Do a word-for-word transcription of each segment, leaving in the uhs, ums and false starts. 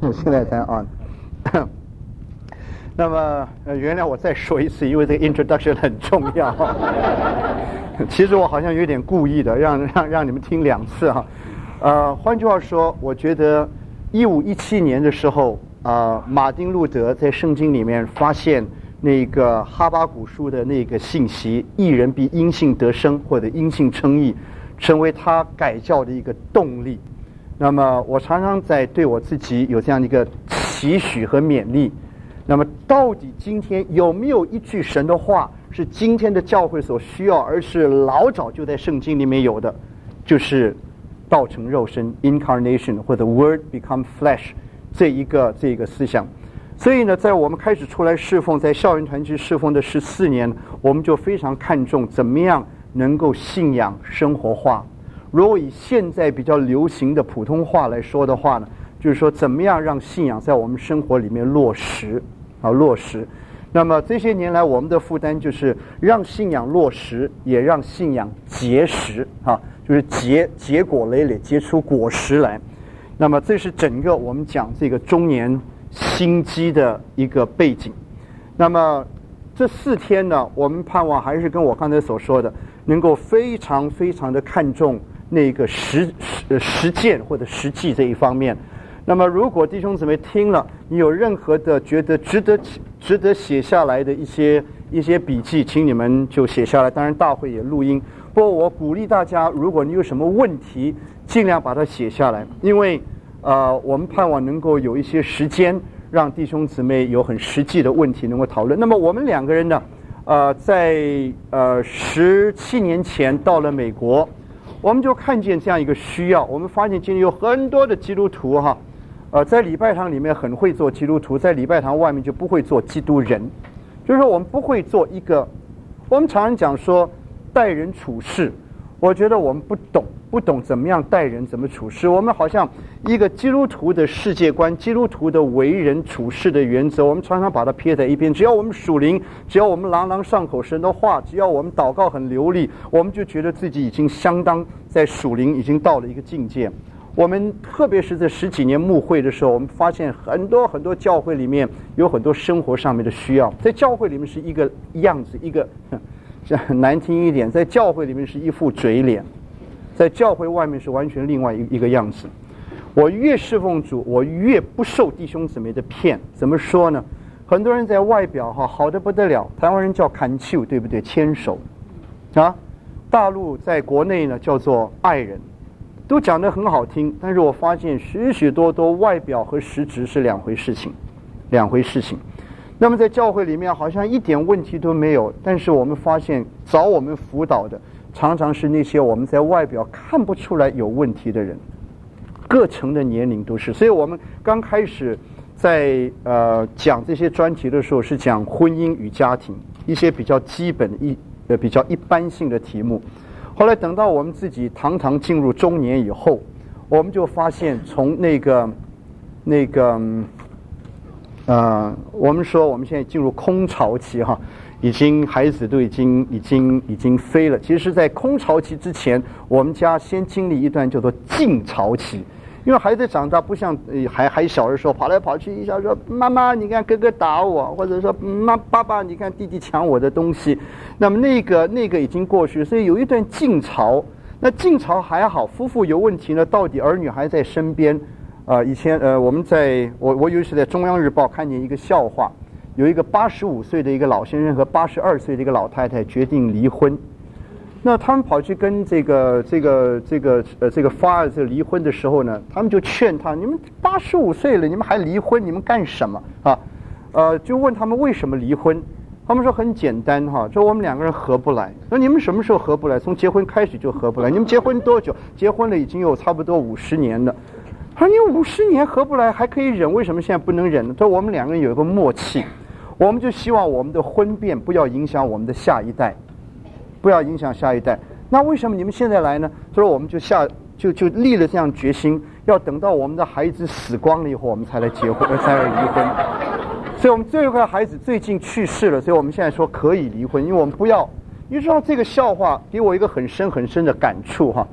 现在才 on。那么，呃，原谅我再说一次，因为这个 introduction 很重要。其实我好像有点故意的，让让让你们听两次哈。呃，换句话说，我觉得一五一七年的时候，啊、呃，马丁路德在圣经里面发现那个哈巴谷书的那个信息，义人必因信得生，或者因信称义，成为他改教的一个动力。那么，我常常在对我自己有这样的一个期许和勉励。那么，到底今天有没有一句神的话是今天的教会所需要，而是老早就在圣经里面有的，就是道成肉身 （incarnation） 或者 Word become flesh 这一个这一个思想。所以呢，在我们开始出来侍奉，在校园团契侍奉的十四年，我们就非常看重怎么样能够信仰生活化。如果以现在比较流行的普通话来说的话呢，就是说怎么样让信仰在我们生活里面落实。啊，落实。那么这些年来，我们的负担就是让信仰落实，也让信仰结实啊，就是结结果累累，结出果实来。那么这是整个我们讲这个中年心机的一个背景。那么这四天呢，我们盼望还是跟我刚才所说的，能够非常非常的看重那个实实实践或者实际这一方面。那么，如果弟兄姊妹听了，你有任何的觉得值得值得写下来的一些一些笔记，请你们就写下来。当然，大会也录音。不过，我鼓励大家，如果你有什么问题，尽量把它写下来，因为呃，我们盼望能够有一些时间，让弟兄姊妹有很实际的问题能够讨论。那么，我们两个人呢，呃，在呃十七年前到了美国，我们就看见这样一个需要。我们发现今天有很多的基督徒哈。呃，在礼拜堂里面很会做基督徒，在礼拜堂外面就不会做基督人，就是说我们不会做一个，我们常常讲说待人处事，我觉得我们不懂，不懂怎么样待人，怎么处事。我们好像一个基督徒的世界观，基督徒的为人处事的原则，我们常常把它撇在一边。只要我们属灵，只要我们朗朗上口神的话，只要我们祷告很流利，我们就觉得自己已经相当在属灵已经到了一个境界。我们特别是在十几年牧会的时候，我们发现很多很多教会里面有很多生活上面的需要。在教会里面是一个样子，一个很难听一点，在教会里面是一副嘴脸，在教会外面是完全另外一一个样子。我越侍奉主，我越不受弟兄姊妹的骗。怎么说呢？很多人在外表哈好得不得了，台湾人叫砍手，对不对？牵手啊，大陆在国内呢叫做爱人。都讲得很好听，但是我发现许许多多外表和实质是两回事情，两回事情。那么在教会里面好像一点问题都没有，但是我们发现找我们辅导的常常是那些我们在外表看不出来有问题的人，各层的年龄都是。所以我们刚开始在呃讲这些专题的时候是讲婚姻与家庭，一些比较基本一呃比较一般性的题目。后来等到我们自己堂堂进入中年以后，我们就发现从那个那个呃，我们说我们现在进入空巢期哈，已经孩子都已经已经已经飞了。其实在空巢期之前，我们家先经历一段叫做静巢期。因为孩子长大不像还还小的时候跑来跑去，一下说妈妈你看哥哥打我，或者说妈爸爸你看弟弟抢我的东西，那么那个那个已经过去，所以有一段静巢。那静巢还好，夫妇有问题呢，到底儿女还在身边。呃，以前呃我们在我我有一次在中央日报看见一个笑话，有一个八十五岁的一个老先生和八十二岁的一个老太太决定离婚。那他们跑去跟这个这个这个呃这个发这个离婚的时候呢，他们就劝他：你们八十五岁了，你们还离婚，你们干什么啊？呃，就问他们为什么离婚。他们说很简单哈，说我们两个人合不来。说你们什么时候合不来？从结婚开始就合不来。你们结婚多久？结婚了已经有差不多五十年了。他说你五十年合不来还可以忍，为什么现在不能忍呢？说我们两个人有一个默契，我们就希望我们的婚变不要影响我们的下一代。不要影响下一代。那为什么你们现在来呢？所以我们就下就就立了这样决心，要等到我们的孩子死光了以后，我们才来结婚，才来离婚。所以我们最后一个孩子最近去世了，所以我们现在说可以离婚，因为我们不要。你知道这个笑话给我一个很深很深的感触哈，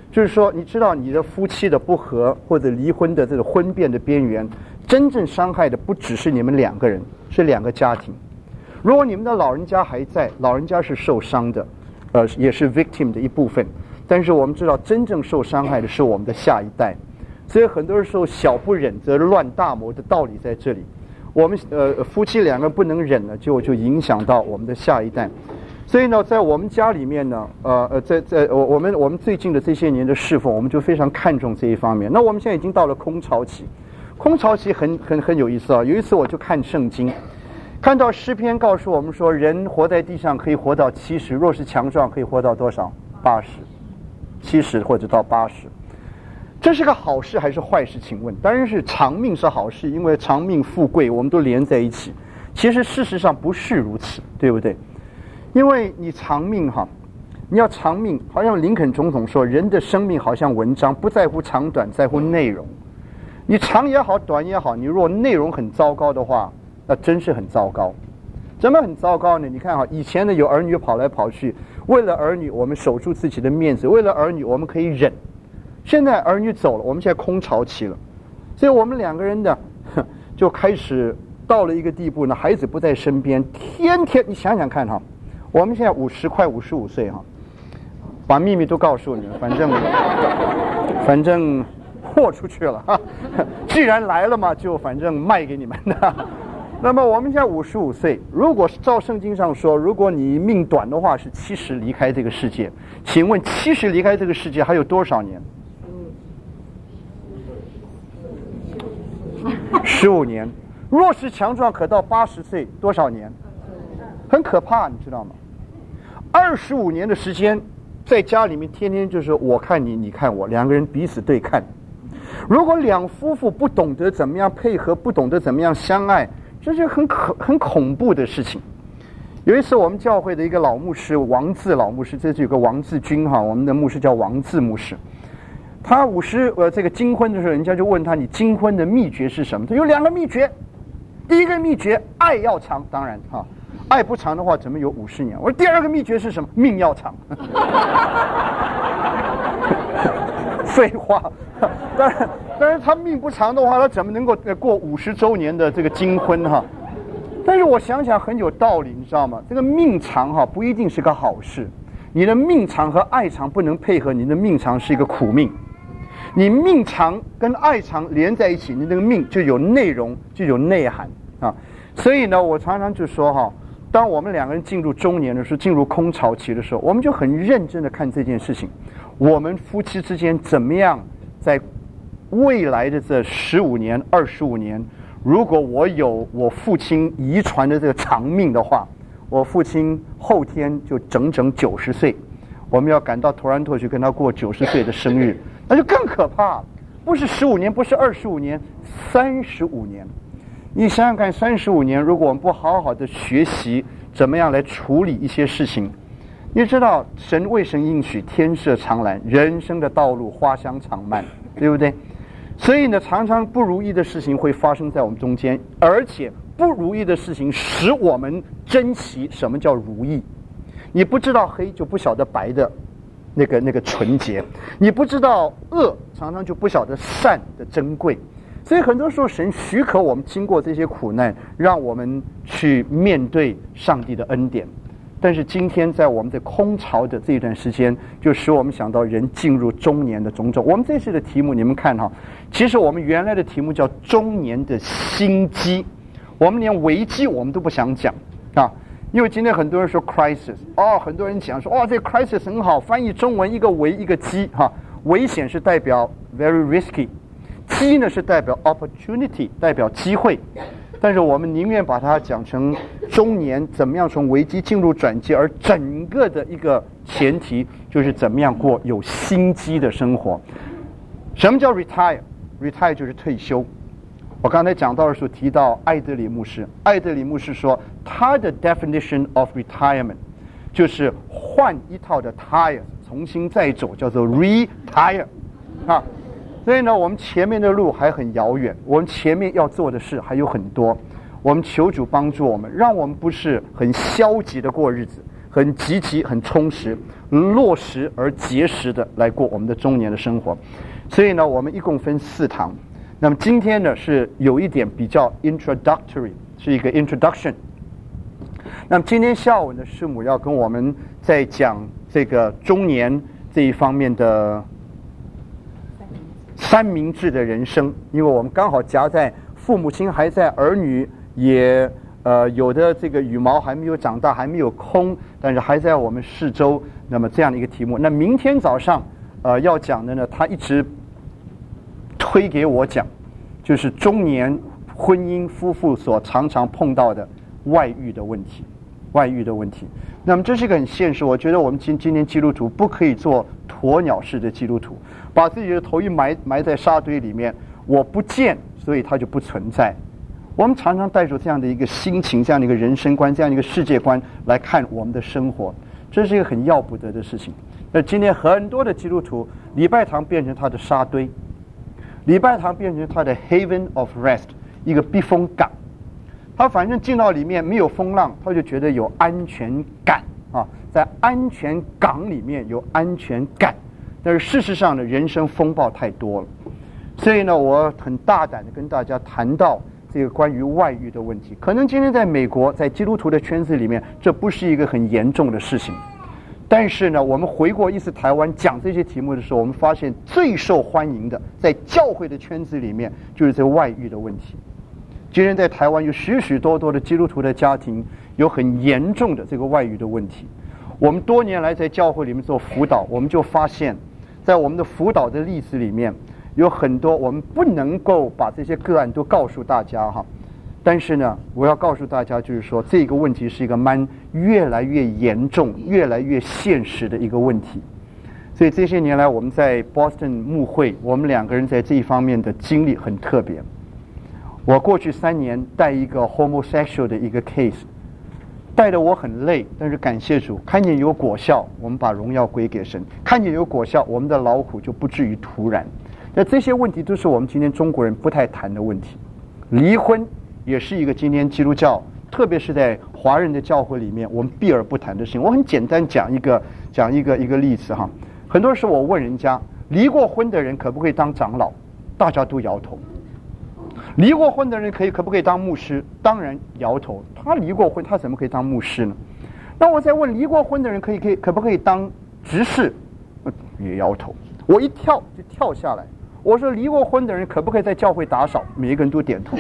就是说，你知道你的夫妻的不和或者离婚的这个婚变的边缘，真正伤害的不只是你们两个人，是两个家庭。如果你们的老人家还在，老人家是受伤的，呃，也是 victim 的一部分。但是我们知道，真正受伤害的是我们的下一代。所以很多时候，小不忍则乱大谋的道理在这里。我们呃夫妻两个不能忍了，就就影响到我们的下一代。所以呢，在我们家里面呢，呃呃，在在我我们我们最近的这些年的侍奉，我们就非常看重这一方面。那我们现在已经到了空巢期，空巢期很很很有意思啊。有一次我就看圣经，看到诗篇告诉我们说，人活在地上可以活到七十，若是强壮可以活到多少？八十，七十或者到八十。这是个好事还是坏事？请问，当然是长命是好事，因为长命富贵我们都连在一起。其实事实上不是如此，对不对？因为你长命哈，你要长命，好像林肯总统说，人的生命好像文章，不在乎长短，在乎内容。你长也好，短也好，你如果内容很糟糕的话，那真是很糟糕。怎么很糟糕呢？你看哈，以前呢有儿女跑来跑去，为了儿女我们守住自己的面子，为了儿女我们可以忍。现在儿女走了，我们现在空巢期了，所以我们两个人呢，就开始到了一个地步呢，孩子不在身边，天天你想想看哈，我们现在五十快五十五岁哈，把秘密都告诉你了，反正反正豁出去了哈，既然来了嘛，就反正卖给你们的。那么我们现在五十五岁，如果照圣经上说，如果你命短的话是七十离开这个世界，请问七十离开这个世界还有多少年？十五年。若是强壮可到八十岁，多少年？很可怕，你知道吗？二十五年的时间，在家里面天天就是我看你，你看我，两个人彼此对看。如果两夫妇不懂得怎么样配合，不懂得怎么样相爱，这是很可很恐怖的事情。有一次我们教会的一个老牧师王字老牧师，这是有个王字军哈，我们的牧师叫王字牧师。他五十呃这个金婚的时候，人家就问他，你金婚的秘诀是什么？他有两个秘诀。第一个秘诀，爱要长，当然哈，爱不长的话怎么有五十年？我说第二个秘诀是什么？命要长。废话，当然当然他命不长的话，他怎么能够过五十周年的这个金婚哈？但是我想想很有道理，你知道吗？这个命长哈不一定是个好事，你的命长和爱长不能配合，你的命长是一个苦命。你命长跟爱长连在一起，你那个命就有内容，就有内涵啊。所以呢，我常常就说哈，当我们两个人进入中年的时候，进入空巢期的时候，我们就很认真的看这件事情。我们夫妻之间怎么样在未来的这十五年、二十五年，如果我有我父亲遗传的这个长命的话，我父亲后天就整整九十岁，我们要赶到托兰托去跟他过九十岁的生日。那就更可怕了，不是十五年，不是二十五年，三十五年。你想想看，三十五年，如果我们不好好的学习怎么样来处理一些事情，你知道神为神应许天色常蓝，人生的道路花香常漫，对不对？所以呢，常常不如意的事情会发生在我们中间，而且不如意的事情使我们珍惜什么叫如意。你不知道黑，就不晓得白的那个那个纯洁，你不知道恶，常常就不晓得善的珍贵。所以很多时候神许可我们经过这些苦难，让我们去面对上帝的恩典。但是今天在我们的空巢的这一段时间，就使我们想到人进入中年的种种。我们这次的题目你们看哈，其实我们原来的题目叫中年的心机，我们连危机我们都不想讲啊。因为今天很多人说 crisis， 哦，很多人讲说，哦，这个 crisis 很好，翻译中文一个危一个机哈，危险是代表 very risky， 机呢是代表 opportunity， 代表机会，但是我们宁愿把它讲成中年怎么样从危机进入转机，而整个的一个前提就是怎么样过有心机的生活。什么叫 retire？ retire 就是退休。我刚才讲到的时候提到艾德里牧师，艾德里牧师说他的 definition of retirement 就是换一套的 tire， 重新再走，叫做 retire 啊。所以呢，我们前面的路还很遥远，我们前面要做的事还有很多。我们求主帮助我们，让我们不是很消极的过日子，很积极很充实， 落实而结实的来过我们的中年的生活。所以呢，我们一共分四堂。那么今天呢是有一点比较 introductory， 是一个 introduction。那么今天下午呢，师母要跟我们在讲这个中年这一方面的三明治的人生，因为我们刚好夹在父母亲还在，儿女也呃有的这个羽毛还没有长大，还没有空，但是还在我们四周。那么这样的一个题目，那明天早上呃要讲的呢，他一直推给我讲，就是中年婚姻夫妇所常常碰到的外遇的问题，外遇的问题。那么这是一个很现实，我觉得我们今今天基督徒不可以做鸵鸟式的基督徒，把自己的头一埋埋在沙堆里面，我不见，所以它就不存在。我们常常带着这样的一个心情，这样的一个人生观，这样的一个世界观来看我们的生活，这是一个很要不得的事情。那今天很多的基督徒，礼拜堂变成他的沙堆，礼拜堂变成他的 haven of rest， 一个避风港。他反正进到里面没有风浪，他就觉得有安全感啊，在安全港里面有安全感。但是事实上呢，人生风暴太多了，所以呢，我很大胆的跟大家谈到这个关于外遇的问题。可能今天在美国，在基督徒的圈子里面，这不是一个很严重的事情。但是呢，我们回过一次台湾讲这些题目的时候，我们发现最受欢迎的，在教会的圈子里面，就是这外遇的问题。今天在台湾有许许多多的基督徒的家庭有很严重的这个外遇的问题。我们多年来在教会里面做辅导，我们就发现，在我们的辅导的例子里面，有很多我们不能够把这些个案都告诉大家哈。但是呢，我要告诉大家，就是说这个问题是一个蛮越来越严重、越来越现实的一个问题。所以这些年来，我们在 Boston 牧会，我们两个人在这一方面的经历很特别。我过去三年带一个 homosexual 的一个 case， 带得我很累，但是感谢主，看见有果效，我们把荣耀归给神；看见有果效，我们的劳苦就不至于徒然。那这些问题都是我们今天中国人不太谈的问题。离婚也是一个今天基督教，特别是在华人的教会里面，我们避而不谈的事情。我很简单讲一个讲一个一个例子哈。很多时候我问人家，离过婚的人可不可以当长老？大家都摇头。离过婚的人可以可不可以当牧师？当然摇头。他离过婚，他怎么可以当牧师呢？那我再问，离过婚的人可以可以可不可以当执事？也摇头。我一跳就跳下来。我说离过婚的人可不可以在教会打扫？每一个人都点头。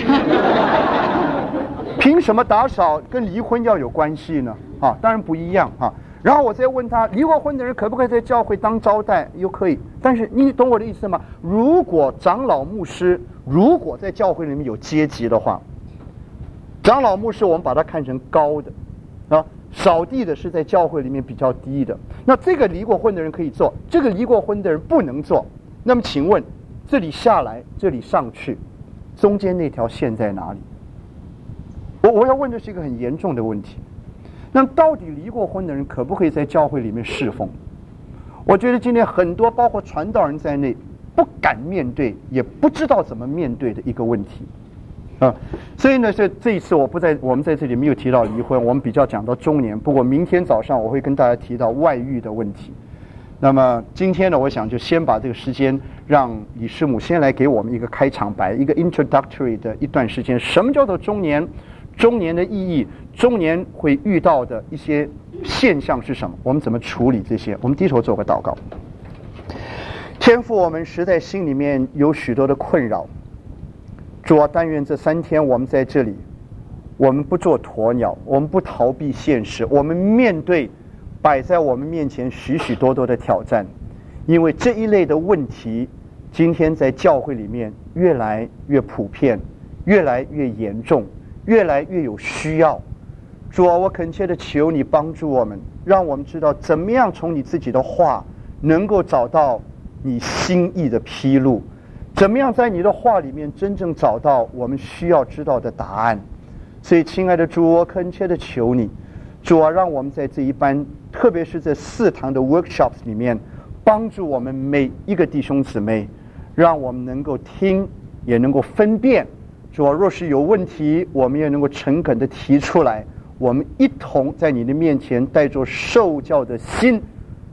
凭什么打扫跟离婚要有关系呢？啊，当然不一样啊。然后我再问他，离过婚的人可不可以在教会当招待？又可以。但是你懂我的意思吗？如果长老牧师，如果在教会里面有阶级的话，长老牧师我们把它看成高的啊，扫地的是在教会里面比较低的。那这个离过婚的人可以做，这个离过婚的人不能做。那么请问，这里下来，这里上去，中间那条线在哪里？我我要问的是一个很严重的问题。那么到底离过婚的人可不可以在教会里面侍奉？我觉得今天很多包括传道人在内不敢面对，也不知道怎么面对的一个问题啊。所以呢，这这一次我不在我们在这里没有提到离婚，我们比较讲到中年。不过明天早上我会跟大家提到外遇的问题。那么今天呢，我想就先把这个时间让李师母先来给我们一个开场白，一个 introductory 的一段时间。什么叫做中年？中年的意义，中年会遇到的一些现象是什么？我们怎么处理这些？我们低头做个祷告。天父，我们实在心里面有许多的困扰。主啊，但愿这三天我们在这里，我们不做鸵鸟，我们不逃避现实，我们面对摆在我们面前许许多多的挑战。因为这一类的问题，今天在教会里面越来越普遍，越来越严重，越来越有需要。主啊，我恳切的求你帮助我们，让我们知道怎么样从你自己的话能够找到你心意的披露，怎么样在你的话里面真正找到我们需要知道的答案。所以亲爱的主，我恳切的求你，主啊，让我们在这一班，特别是这四堂的 workshops 里面，帮助我们每一个弟兄姊妹，让我们能够听，也能够分辨。主啊，若是有问题，我们也能够诚恳地提出来，我们一同在你的面前带着受教的心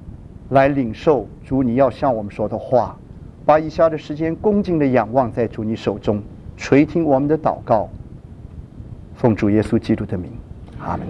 来领受主你要向我们说的话，把以下的时间恭敬的仰望在主你手中，垂听我们的祷告，奉主耶稣基督的名，阿们。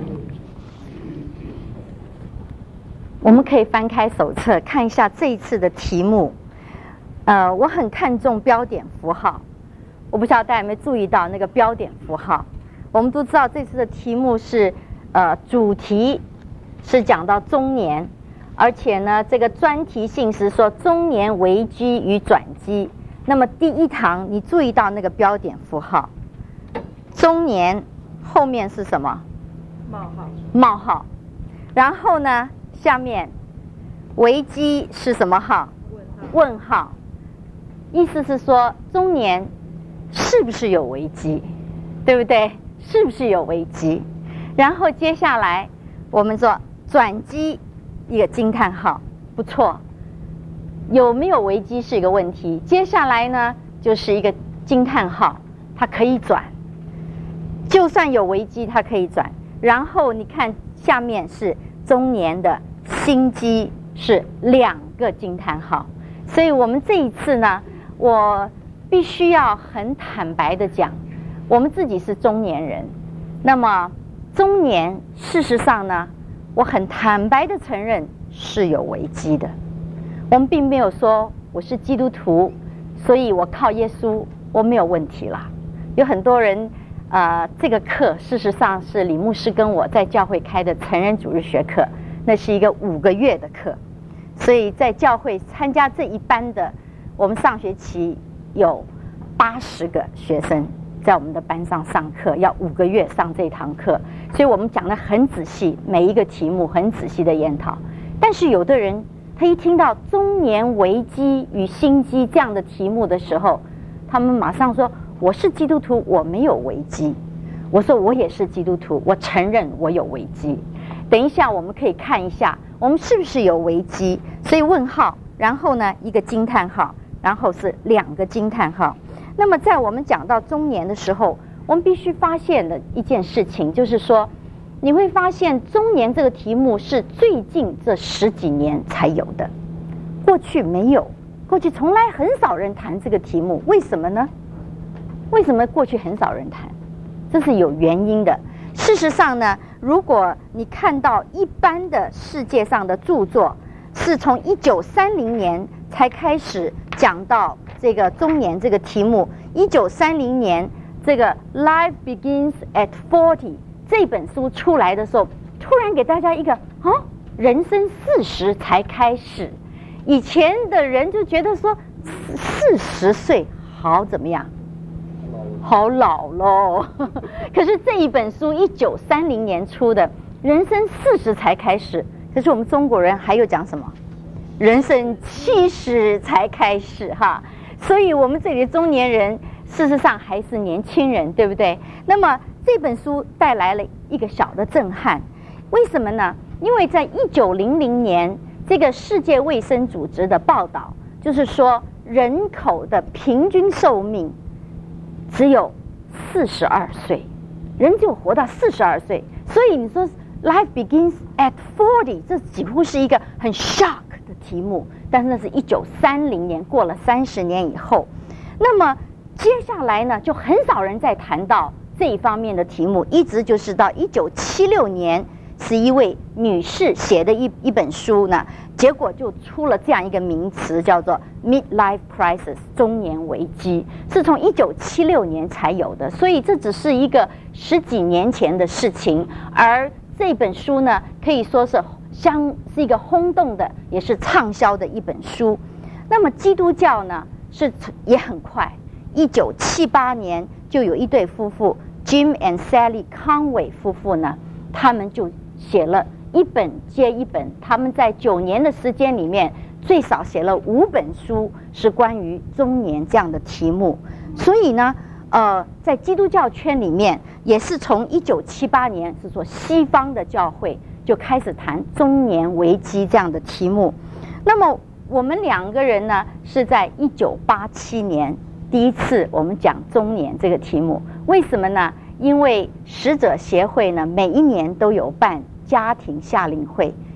我们可以翻开手册看一下这一次的题目。呃，我很看重标点符号，我不知道大家有没有注意到那个标点符号。我们都知道这次的题目是，呃，主题是讲到中年，而且呢，这个专题性是说中年危机与转机。那么第一堂你注意到那个标点符号，中年后面是什么？ 冒号。 冒号。然后呢，下面危机是什么号？问号。问号。意思是说中年是不是有危机，对不对？是不是有危机？然后接下来我们说转机，一个惊叹号，不错。有没有危机是一个问题，接下来呢就是一个惊叹号，它可以转。就算有危机它可以转。然后你看下面是中年的心机，是两个惊叹号。所以我们这一次呢，我必须要很坦白的讲，我们自己是中年人。那么中年事实上呢，我很坦白的承认是有危机的。我们并没有说我是基督徒，所以我靠耶稣我没有问题啦。有很多人呃，这个课事实上是李牧师跟我在教会开的成人主日学课，那是一个五个月的课。所以在教会参加这一班的，我们上学期有八十个学生在我们的班上上课，要五个月上这堂课，所以我们讲得很仔细，每一个题目很仔细的研讨。但是有的人他一听到中年危机与心机这样的题目的时候，他们马上说我是基督徒，我没有危机。我说我也是基督徒，我承认我有危机。等一下我们可以看一下我们是不是有危机。所以问号，然后呢一个惊叹号，然后是两个惊叹号。那么在我们讲到中年的时候，我们必须发现的一件事情就是说，你会发现中年这个题目是最近这十几年才有的，过去没有，过去从来很少人谈这个题目。为什么呢？为什么过去很少人谈？这是有原因的。事实上呢，如果你看到一般的世界上的著作，是从一九三零年才开始讲到这个中年这个题目。一九三零年这个 Life Begins at Forty 这本书出来的时候，突然给大家一个啊，人生四十才开始。以前的人就觉得说四十岁好怎么样，好老咯。可是这一本书一九三零年出的，人生四十才开始。可是我们中国人还有讲什么？人生七十才开始哈。所以我们这里的中年人事实上还是年轻人，对不对？那么这本书带来了一个小的震撼，为什么呢？因为在一九零零年这个世界卫生组织的报道，就是说人口的平均寿命只有四十二岁，人就活到四十二岁。所以你说 Life begins at forty， 这几乎是一个很 shock 的题目，但是那是一九三零年，过了三十年以后。那么接下来呢，就很少人在谈到这一方面的题目，一直就是到一九七六年，是一位女士写的一一本书呢，结果就出了这样一个名词，叫做 midlife crisis， 中年危机，是从一九七六年才有的。所以这只是一个十几年前的事情，而这本书呢，可以说是相是一个轰动的，也是畅销的一本书。那么基督教呢，是也很快，一九七八年就有一对夫妇 Jim and Sally Conway 夫妇呢，他们就写了一本接一本，他们在九年的时间里面最少写了五本书，是关于中年这样的题目。所以呢呃，在基督教圈里面，也是从一九七八年，是说西方的教会就开始谈中年危机这样的题目。那么我们两个人呢，是在一九八七年第一次我们讲中年这个题目。为什么呢？因为使者协会呢，每一年都有办家庭夏令会，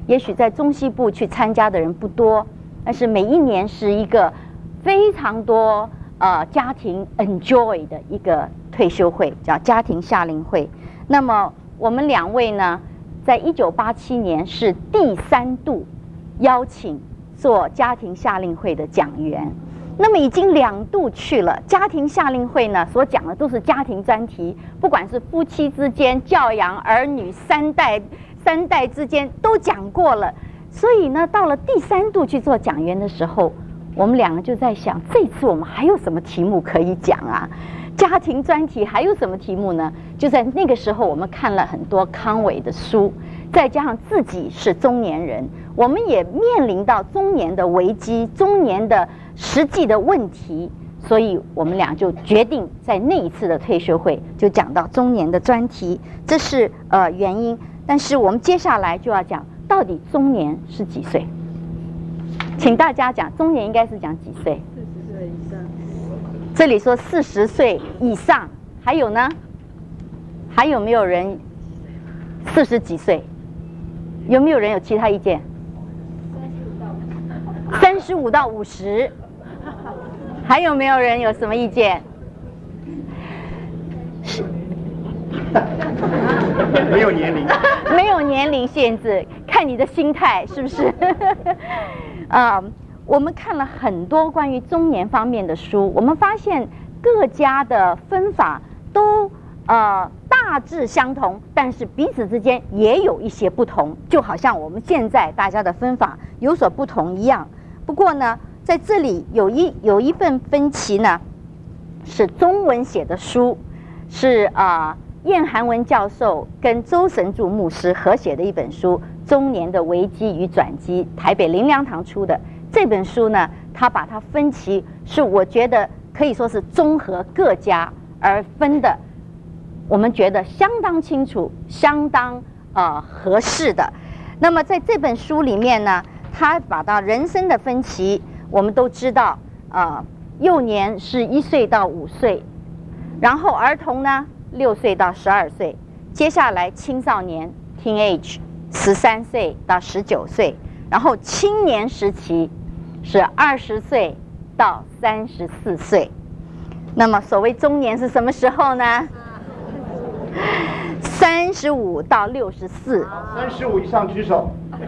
也许在中西部去参加的人不多，但是每一年是一个非常多呃家庭 enjoy 的一个退休会，叫家庭夏令会。那么我们两位呢，在一九八七年是第三度邀请做家庭夏令会的讲员。那么已经两度去了。家庭夏令会呢，所讲的都是家庭专题，不管是夫妻之间、教养儿女、三代三代之间都讲过了。所以呢，到了第三度去做讲员的时候，我们两个就在想，这次我们还有什么题目可以讲啊？家庭专题还有什么题目呢？就在那个时候，我们看了很多康伟的书，再加上自己是中年人，我们也面临到中年的危机、中年的实际的问题，所以我们俩就决定在那一次的退休会就讲到中年的专题，这是呃原因。但是我们接下来就要讲，到底中年是几岁？请大家讲，中年应该是讲几岁？ 四十岁以上。 这里说四十岁以上，还有呢？还有没有人四十几岁？有没有人有其他意见？三十五到五十，还有没有人有什么意见？ 没有年龄， 没有年龄限制，看你的心态是不是？啊、uh, 我们看了很多关于中年方面的书，我们发现各家的分法都呃大致相同，但是彼此之间也有一些不同，就好像我们现在大家的分法有所不同一样。不过呢，在这里有一有一份分歧呢，是中文写的书，是啊、呃、晏寒文教授跟周神柱牧师合写的一本书《中年的危机与转机》，台北灵粮堂出的这本书呢，他把它分歧，是我觉得可以说是综合各家而分的，我们觉得相当清楚，相当呃合适的。那么在这本书里面呢，他把到人生的分歧，我们都知道，呃，幼年是一岁到五岁，然后儿童呢六岁到十二岁，接下来青少年 teenage 十三岁到十九岁，然后青年时期是二十岁到三十四岁。那么所谓中年是什么时候呢？三十五到六十四。 三十五以上举手。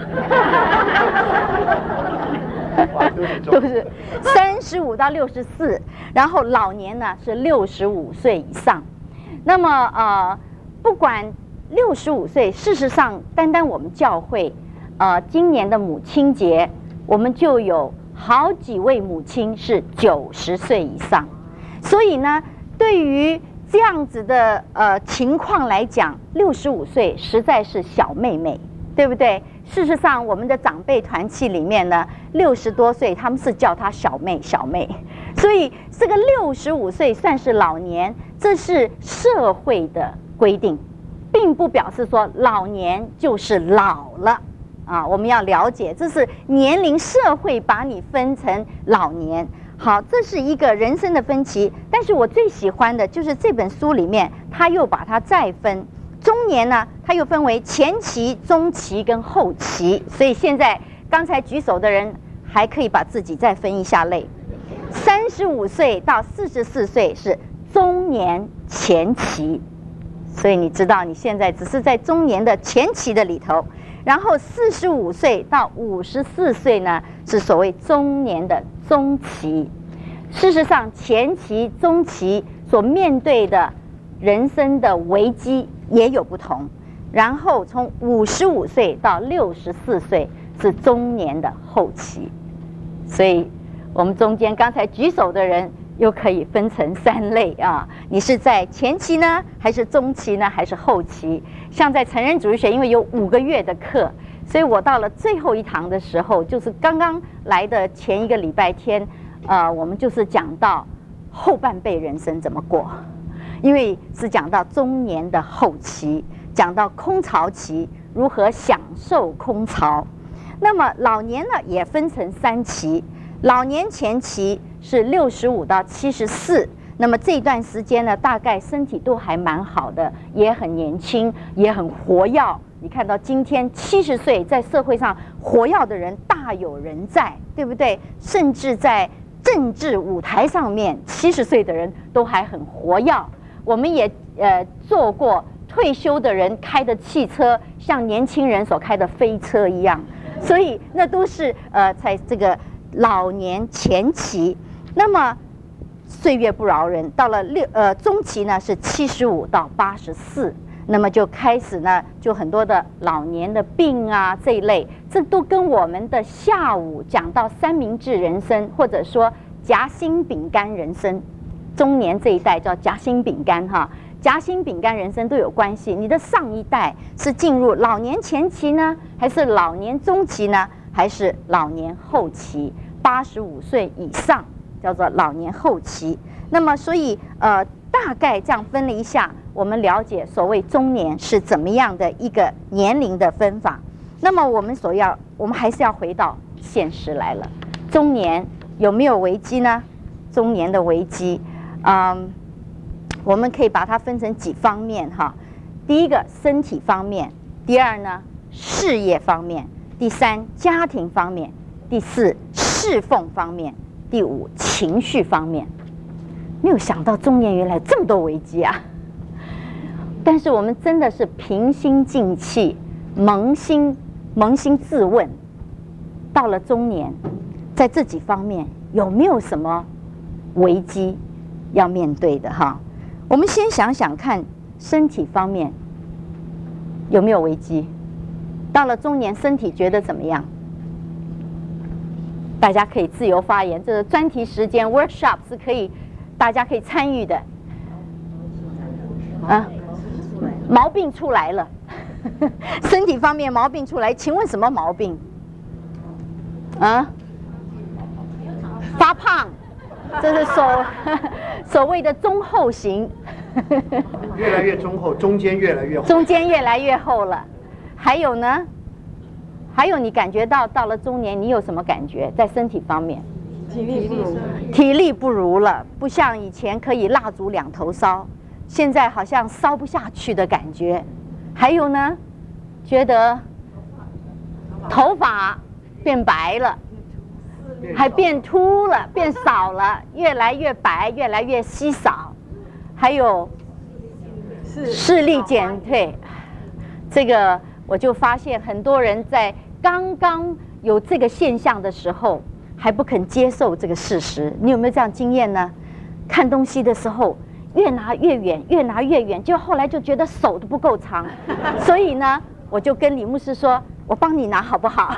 都是三十五到六十四，然后老年呢是六十五岁以上。那么呃，不管六十五岁，事实上，单单我们教会，呃，今年的母亲节，我们就有好几位母亲是九十岁以上。所以呢，对于这样子的呃情况来讲，六十五岁实在是小妹妹，对不对？事实上，我们的长辈团契里面呢，六十多岁他们是叫她小妹小妹，所以这个六十五岁算是老年，这是社会的规定，并不表示说老年就是老了啊。我们要了解，这是年龄社会把你分成老年。好，这是一个人生的分歧。但是我最喜欢的就是这本书里面，他又把它再分。中年呢，它又分为前期、中期跟后期，所以现在刚才举手的人还可以把自己再分一下类。三十五岁到四十四岁是中年前期，所以你知道你现在只是在中年的前期的里头。然后四十五岁到五十四岁呢，是所谓中年的中期。事实上，前期、中期所面对的人生的危机也有不同。然后从五十五岁到六十四岁是中年的后期。所以我们中间刚才举手的人又可以分成三类啊，你是在前期呢，还是中期呢，还是后期？像在成人主义学，因为有五个月的课，所以我到了最后一堂的时候，就是刚刚来的前一个礼拜天，呃，我们就是讲到后半辈人生怎么过，因为是讲到中年的后期，讲到空巢期如何享受空巢。那么老年呢，也分成三期，老年前期是六十五到七十四，那么这段时间呢，大概身体都还蛮好的，也很年轻，也很活跃， 你看到今天七十岁在社会上活跃的人大有人在，对不对？甚至在政治舞台上面，七十岁的人都还很活跃。我们也呃做过退休的人开的汽车，像年轻人所开的飞车一样，所以那都是呃在这个老年前期。那么岁月不饶人，到了六呃中期呢是七十五到八十四，那么就开始呢就很多的老年的病啊这一类，这都跟我们的下午讲到三明治人生，或者说夹心饼干人生，中年这一代叫夹心饼干哈，夹心饼干人生都有关系。你的上一代是进入老年前期呢，还是老年中期呢，还是老年后期？八十五岁以上叫做老年后期。那么所以呃大概这样分了一下，我们了解所谓中年是怎么样的一个年龄的分法。那么我们所要我们还是要回到现实来了，中年有没有危机呢？中年的危机嗯，我们可以把它分成几方面哈。第一个身体方面，第二呢事业方面，第三家庭方面，第四侍奉方面，第五情绪方面。没有想到中年原来这么多危机啊！但是我们真的是平心静气，扪心扪心自问，到了中年，在这几方面有没有什么危机要面对的哈？我们先想想看，身体方面有没有危机？到了中年，身体觉得怎么样？大家可以自由发言，这个专题时间 workshop 是可以，大家可以参与的。啊，毛病出来了，身体方面毛病出来，请问什么毛病？啊，发胖。这是所所谓的中后型， 越来越中后，中间越来越厚， 中间越来越厚了。还有呢？还有你感觉到到了中年，你有什么感觉？在身体方面， 体力不如， 体力不如了，不像以前可以蜡烛两头烧，现在好像烧不下去的感觉。还有呢，觉得头发变白了。还变秃了，变少了，越来越白，越来越稀少。还有视力减退，这个我就发现很多人在刚刚有这个现象的时候还不肯接受这个事实。你有没有这样经验呢？看东西的时候越拿越远，越拿越远，就后来就觉得手都不够长，所以呢，我就跟李牧师说，我帮你拿好不好？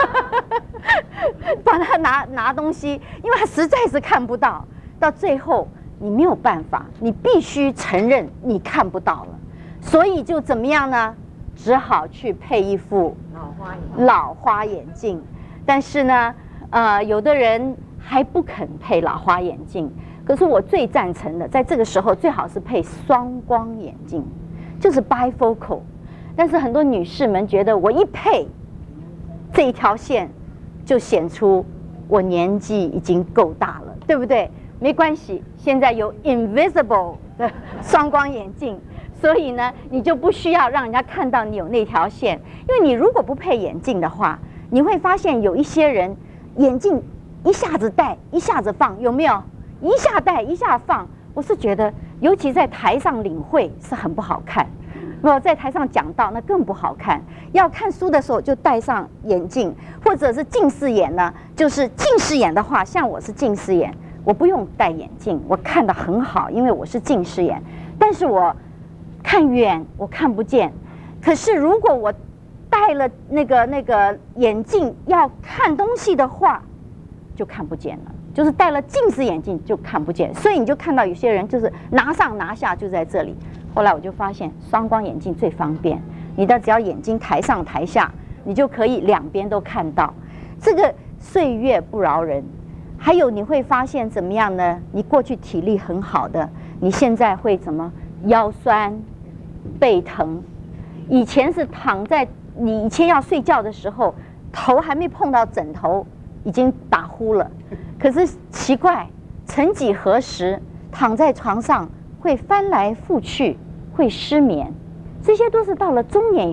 帮他拿拿东西，因为他实在是看不到，到最后你没有办法，你必须承认你看不到了，所以就怎么样呢？只好去配一副老花眼老花眼镜。但是呢，呃，有的人还不肯配老花眼镜。可是我最赞成的，在这个时候最好是配双光眼镜，就是 bifocal。但是很多女士们觉得，我一配这一条线，就显出我年纪已经够大了，对不对？没关系，现在有 invisible 的双光眼镜，所以呢，你就不需要让人家看到你有那条线。因为你如果不配眼镜的话，你会发现有一些人眼镜一下子戴，一下子放，有没有？一下戴，一下放。我是觉得，尤其在台上领会是很不好看。如果在台上讲道，那更不好看。要看书的时候就戴上眼镜，或者是近视眼呢。就是近视眼的话，像我是近视眼，我不用戴眼镜，我看得很好，因为我是近视眼。但是我看远我看不见。可是如果我戴了那个那个眼镜要看东西的话，就看不见了。就是戴了近视眼镜就看不见，所以你就看到有些人就是拿上拿下就在这里。后来我就发现双光眼镜最方便，你的只要眼睛抬上抬下，你就可以两边都看到。这个岁月不饶人，还有你会发现怎么样呢？你过去体力很好的，你现在会怎么腰酸背疼？以前是躺在你以前要睡觉的时候，头还没碰到枕头已经打呼了。可是奇怪，曾几何时躺在床上会翻来覆去，会失眠，这些都是到了中年以后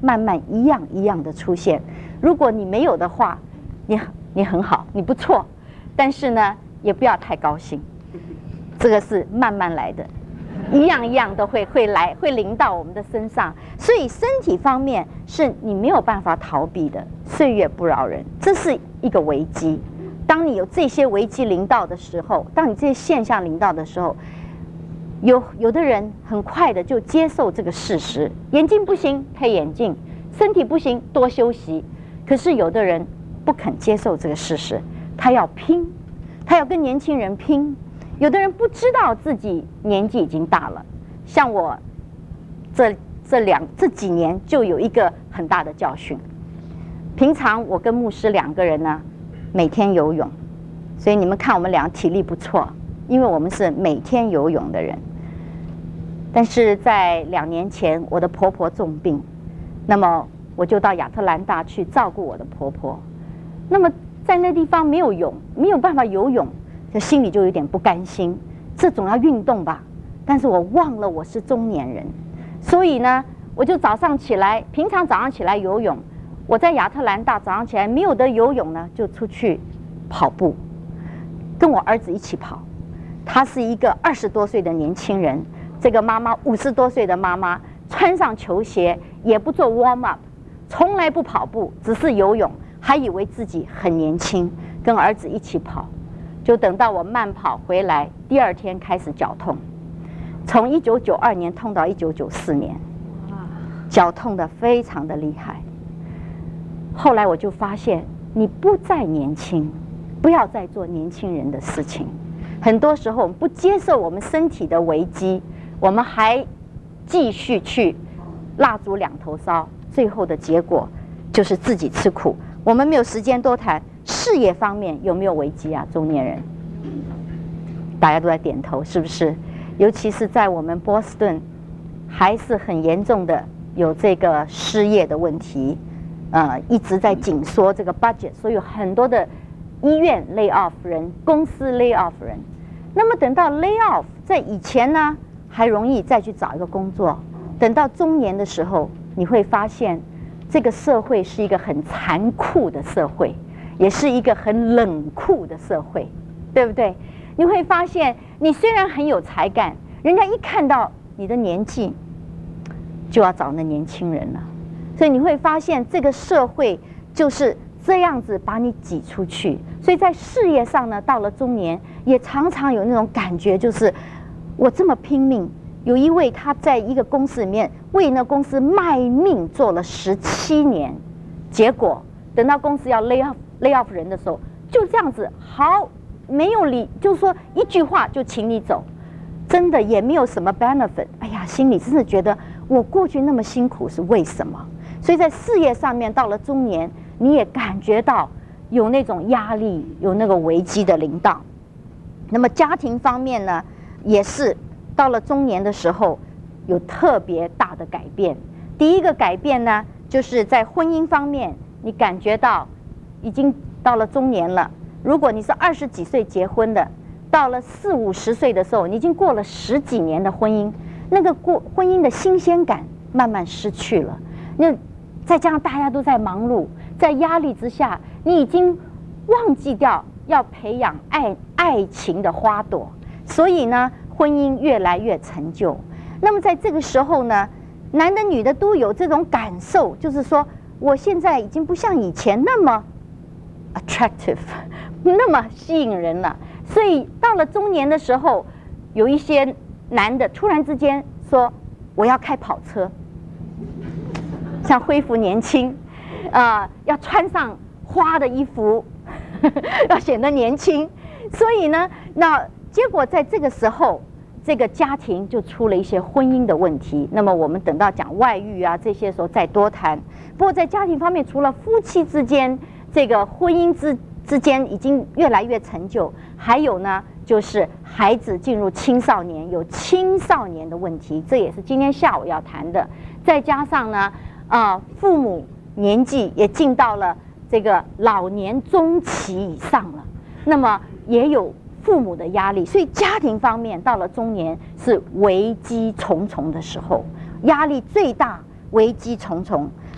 慢慢一样一样的出现。如果你没有的话，你你很好，你不错，但是呢，也不要太高兴，这个是慢慢来的，一样一样都会会来，会临到我们的身上。所以身体方面是你没有办法逃避的，岁月不饶人，这是一个危机。当你有这些危机临到的时候，当你这些现象临到的时候，有有的人很快的就接受这个事实，眼睛不行配眼镜，身体不行多休息。可是有的人不肯接受这个事实，他要拼，他要跟年轻人拼。有的人不知道自己年纪已经大了，像我这这两这几年就有一个很大的教训。平常我跟牧师两个人呢，每天游泳，所以你们看我们俩体力不错，因为我们是每天游泳的人。但是在两年前，我的婆婆重病，那么我就到亚特兰大去照顾我的婆婆。那么在那地方没有泳，没有办法游泳，就心里就有点不甘心。这总要运动吧？但是我忘了我是中年人，所以呢，我就早上起来，平常早上起来游泳。我在亚特兰大早上起来没有得游泳呢，就出去跑步，跟我儿子一起跑。他是一个二十多岁的年轻人，这个妈妈五十多岁的妈妈，穿上球鞋也不做 warm up， 从来不跑步，只是游泳，还以为自己很年轻，跟儿子一起跑。就等到我慢跑回来，第二天开始脚痛，从一九九二年痛到一九九四年，脚痛得非常的厉害。后来我就发现，你不再年轻，不要再做年轻人的事情。很多时候我们不接受我们身体的危机，我们还继续去蜡烛两头烧，最后的结果就是自己吃苦。我们没有时间多谈事业方面有没有危机啊？中年人，大家都在点头，是不是？尤其是在我们波士顿，还是很严重的有这个失业的问题。呃，一直在紧缩这个 budget， 所以有很多的医院 lay off 人，公司 lay off 人。那么等到 lay off， 在以前呢还容易再去找一个工作，等到中年的时候，你会发现这个社会是一个很残酷的社会，也是一个很冷酷的社会，对不对？你会发现，你虽然很有才干，人家一看到你的年纪，就要找那年轻人了。所以你会发现，这个社会就是这样子把你挤出去。所以在事业上呢，到了中年，也常常有那种感觉，就是我这么拼命。有一位他在一个公司里面为那公司卖命做了十七年，结果等到公司要 lay off lay off 人的时候，就这样子好没有理，就是说一句话就请你走，真的也没有什么 benefit。哎呀，心里真的觉得我过去那么辛苦是为什么？所以在事业上面，到了中年，你也感觉到有那种压力，有那个危机的临到。那么家庭方面呢，也是到了中年的时候，有特别大的改变。第一个改变呢，就是在婚姻方面，你感觉到已经到了中年了。如果你是二十几岁结婚的，到了四五十岁的时候，你已经过了十几年的婚姻，那个过婚姻的新鲜感慢慢失去了。那再加上大家都在忙碌，在压力之下，你已经忘记掉要培养爱爱情的花朵，所以呢，婚姻越来越陈旧。那么在这个时候呢，男的女的都有这种感受，就是说，我现在已经不像以前那么 attractive， 那么吸引人了。所以到了中年的时候，有一些男的突然之间说，我要开跑车。想恢复年轻，啊、呃，要穿上花的衣服，呵呵要显得年轻。所以呢，那结果在这个时候，这个家庭就出了一些婚姻的问题。那么我们等到讲外遇啊这些时候再多谈。不过在家庭方面，除了夫妻之间这个婚姻之之间已经越来越陈旧，还有呢，就是孩子进入青少年，有青少年的问题，这也是今天下午要谈的。再加上呢。啊、呃，父母年纪也进到了这个老年中期以上了，那么也有父母的压力，所以家庭方面到了中年是危机重重的时候，压力最大，危机重重。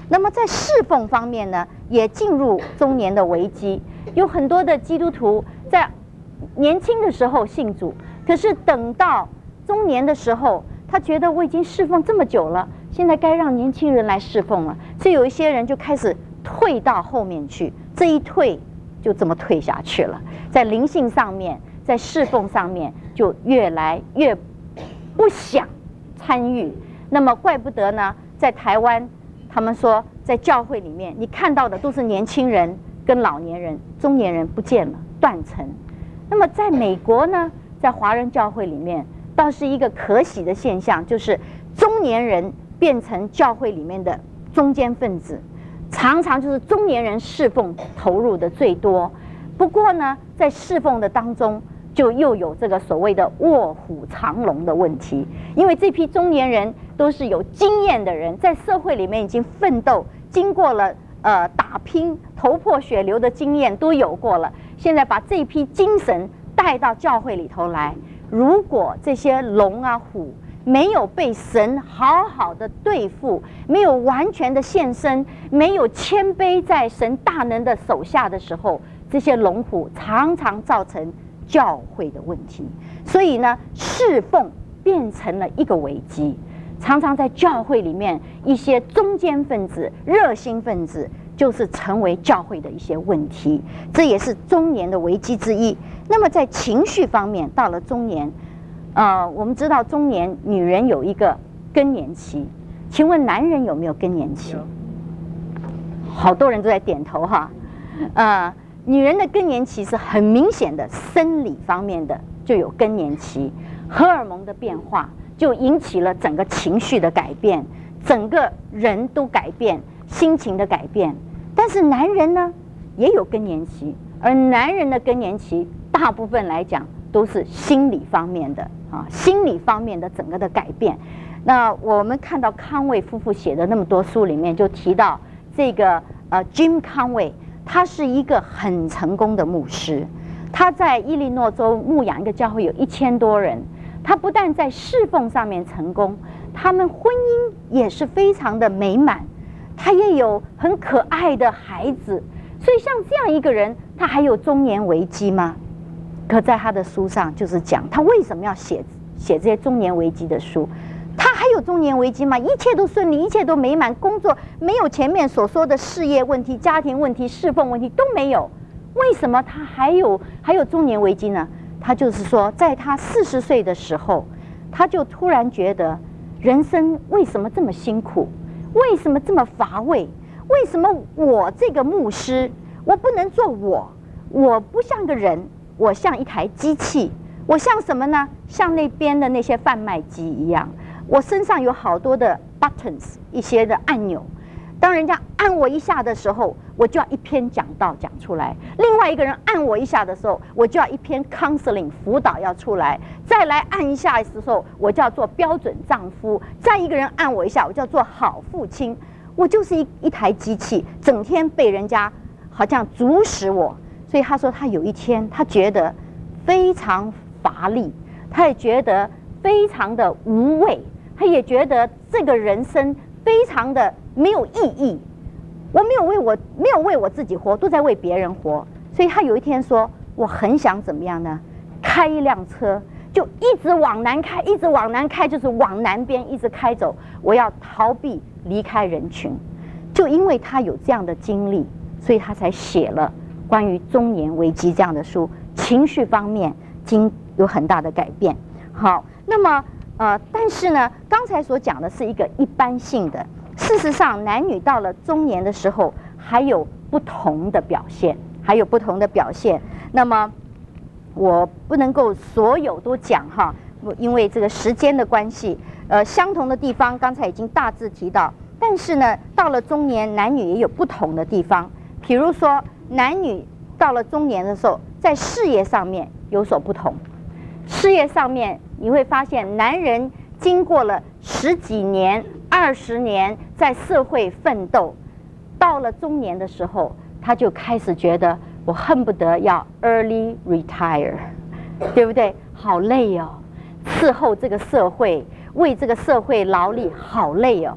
那么在侍奉方面呢，也进入中年的危机。有很多的基督徒在年轻的时候信主，可是等到中年的时候，他觉得我已经侍奉这么久了，现在该让年轻人来侍奉了，所以有一些人就开始退到后面去，这一退就这么退下去了，在灵性上面，在侍奉上面就越来越不想参与。那么怪不得呢，在台湾他们说在教会里面你看到的都是年轻人跟老年人，中年人不见了，断层。那么在美国呢，在华人教会里面倒是一个可喜的现象，就是中年人变成教会里面的中间分子，常常就是中年人侍奉投入的最多。不过呢，在侍奉的当中就又有这个所谓的卧虎藏龙的问题，因为这批中年人都是有经验的人，在社会里面已经奋斗，经过了呃打拼、头破血流的经验都有过了，现在把这批精神带到教会里头来，如果这些龙啊虎没有被神好好的对付，没有完全的献身，没有谦卑在神大能的手下的时候，这些龙虎常常造成教会的问题。所以呢，侍奉变成了一个危机，常常在教会里面一些中间分子、热心分子就是成为教会的一些问题，这也是中年的危机之一。那么在情绪方面，到了中年呃，我们知道中年女人有一个更年期，请问男人有没有更年期？好多人都在点头哈。呃，女人的更年期是很明显的，生理方面的就有更年期，荷尔蒙的变化就引起了整个情绪的改变，整个人都改变，心情的改变。但是男人呢，也有更年期，而男人的更年期大部分来讲都是心理方面的啊，心理方面的整个的改变。那我们看到康卫夫妇写的那么多书里面，就提到这个呃 Jim Conway， 他是一个很成功的牧师，他在伊利诺州牧养一个教会有一千多人，他不但在侍奉上面成功，他们婚姻也是非常的美满，他也有很可爱的孩子。所以像这样一个人，他还有中年危机吗？可在他的书上就是讲他为什么要写写这些中年危机的书。他还有中年危机吗？一切都顺利，一切都美满，工作没有前面所说的事业问题、家庭问题、侍奉问题都没有，为什么他还有还有中年危机呢？他就是说，在他四十岁的时候，他就突然觉得人生为什么这么辛苦，为什么这么乏味，为什么我这个牧师我不能做我，我不像个人，我像一台机器，我像什么呢？像那边的那些贩卖机一样，我身上有好多的 buttons， 一些的按钮，当人家按我一下的时候，我就要一篇讲道讲出来；另外一个人按我一下的时候，我就要一篇 counseling 辅导要出来；再来按一下的时候，我就要做标准丈夫；再一个人按我一下，我就要做好父亲。我就是一一台机器，整天被人家好像主使我。所以他说，他有一天他觉得非常乏力，他也觉得非常的无味，他也觉得这个人生非常的没有意义。我没有为我没有为我自己活，都在为别人活。所以他有一天说，我很想怎么样呢？开一辆车，就一直往南开，一直往南开，就是往南边一直开走。我要逃避离开人群。就因为他有这样的经历，所以他才写了关于中年危机这样的书，情绪方面经有很大的改变。好，那么呃，但是呢，刚才所讲的是一个一般性的，事实上男女到了中年的时候，还有不同的表现，还有不同的表现。那么我不能够所有都讲哈，因为这个时间的关系，呃，相同的地方刚才已经大致提到，但是呢，到了中年，男女也有不同的地方。比如说，男女到了中年的时候，在事业上面有所不同。事业上面你会发现，男人经过了十几年、二十年在社会奋斗，到了中年的时候，他就开始觉得我恨不得要 early retire， 对不对？好累哦，伺候这个社会，为这个社会劳力，好累哦。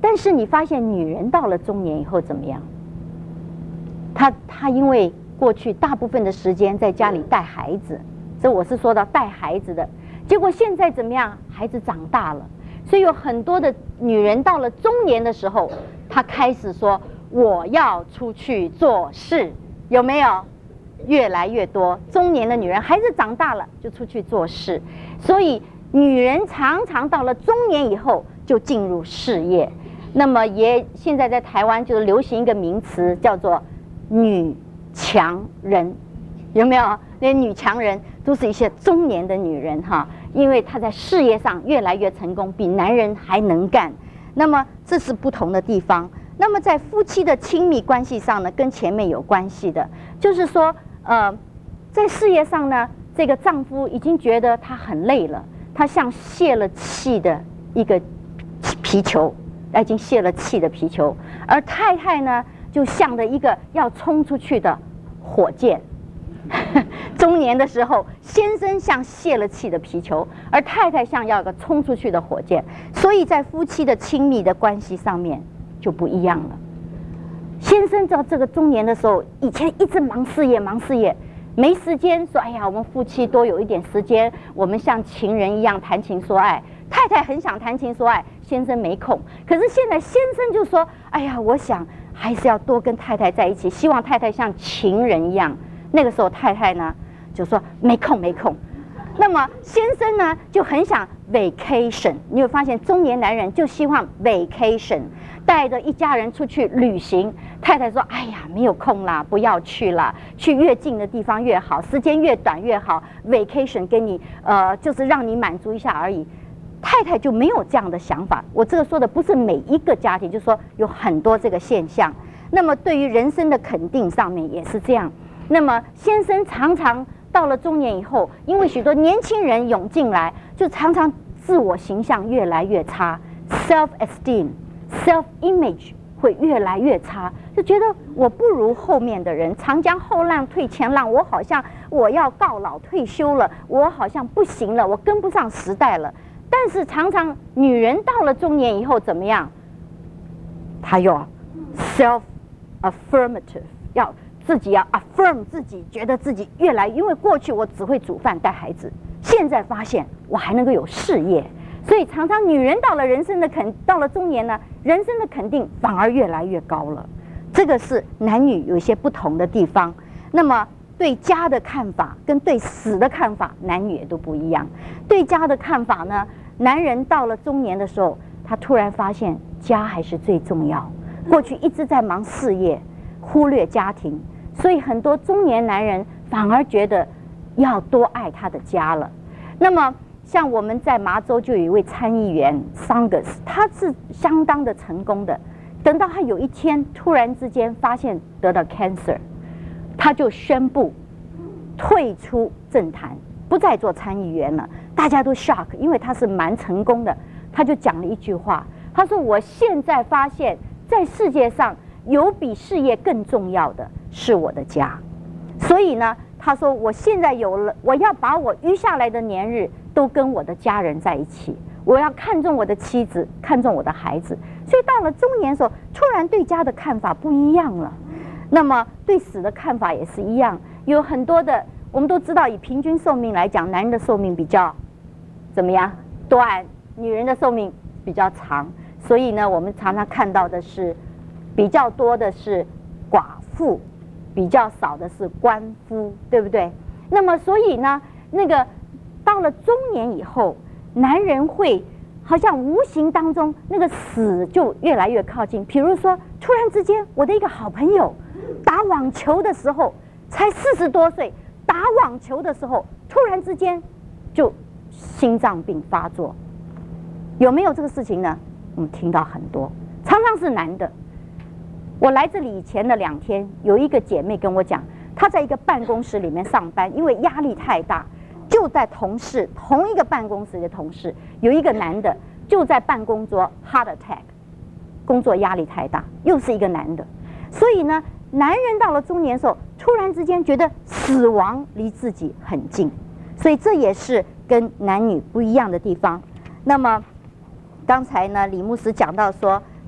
但是你发现女人到了中年以后怎么样？她她因为过去大部分的时间在家里带孩子，这我是说到带孩子的，结果现在怎么样？孩子长大了，所以有很多的女人到了中年的时候，她开始说我要出去做事，有没有？越来越多中年的女人，孩子长大了就出去做事，所以女人常常到了中年以后就进入事业。那么也现在在台湾就是流行一个名词叫做女强人，有没有？那些女强人都是一些中年的女人哈，因为她在事业上越来越成功，比男人还能干。那么这是不同的地方。那么在夫妻的亲密关系上呢，跟前面有关系的，就是说，呃，在事业上呢，这个丈夫已经觉得他很累了，他像泄了气的一个皮球，他已经泄了气的皮球，而太太呢，就像着一个要冲出去的火箭。中年的时候，先生像泄了气的皮球，而太太像要个冲出去的火箭，所以在夫妻的亲密的关系上面就不一样了。先生到这个中年的时候，以前一直忙事业忙事业，没时间说哎呀，我们夫妻多有一点时间，我们像情人一样谈情说爱。太太很想谈情说爱，先生没空。可是现在先生就说，哎呀，我想还是要多跟太太在一起，希望太太像情人一样。那个时候太太呢就说没空没空。那么先生呢就很想 vacation， 你有发现中年男人就希望 vacation， 带着一家人出去旅行。太太说哎呀没有空啦，不要去了，去越近的地方越好，时间越短越好， vacation 给你呃就是让你满足一下而已。太太就没有这样的想法。我这个说的不是每一个家庭，就是说有很多这个现象。那么对于人生的肯定上面也是这样。那么先生常常到了中年以后，因为许多年轻人涌进来，就常常自我形象越来越差， self esteem self image 会越来越差，就觉得我不如后面的人，长江后浪推前浪，我好像我要告老退休了，我好像不行了，我跟不上时代了。但是常常女人到了中年以后怎么样？她要 self affirmative， 要自己要 affirm 自己，觉得自己越来，因为过去我只会煮饭带孩子，现在发现我还能够有事业，所以常常女人到了人生的肯，到了中年呢，人生的肯定反而越来越高了。这个是男女有一些不同的地方。那么对家的看法跟对死的看法，男女也都不一样。对家的看法呢，男人到了中年的时候，他突然发现家还是最重要。过去一直在忙事业，忽略家庭，所以很多中年男人反而觉得要多爱他的家了。那么像我们在麻州就有一位参议员桑格斯，他是相当的成功的。等到他有一天突然之间发现得到 cancer， 他就宣布退出政坛，不再做参议员了。大家都 shock， 因为他是蛮成功的。他就讲了一句话，他说我现在发现在世界上有比事业更重要的是我的家。所以呢，他说我现在有了，我要把我余下来的年日都跟我的家人在一起，我要看重我的妻子，看重我的孩子。所以到了中年的时候，突然对家的看法不一样了。那么对死的看法也是一样，有很多的，我们都知道以平均寿命来讲，男人的寿命比较怎么样短，女人的寿命比较长。所以呢，我们常常看到的是比较多的是寡妇，比较少的是官夫，对不对？那么所以呢，那个到了中年以后，男人会好像无形当中那个死就越来越靠近。比如说突然之间，我的一个好朋友打网球的时候才四十多岁，打网球的时候突然之间就心脏病发作。有没有这个事情呢？我们听到很多，常常是男的。我来这里以前的两天，有一个姐妹跟我讲，她在一个办公室里面上班，因为压力太大，就在同事同一个办公室的同事有一个男的就在办公桌 heart attack， 工作压力太大，又是一个男的。所以呢，男人到了中年的时候，突然之间觉得死亡离自己很近，所以这也是跟男女不一样的地方。那么刚才呢，李牧师讲到说，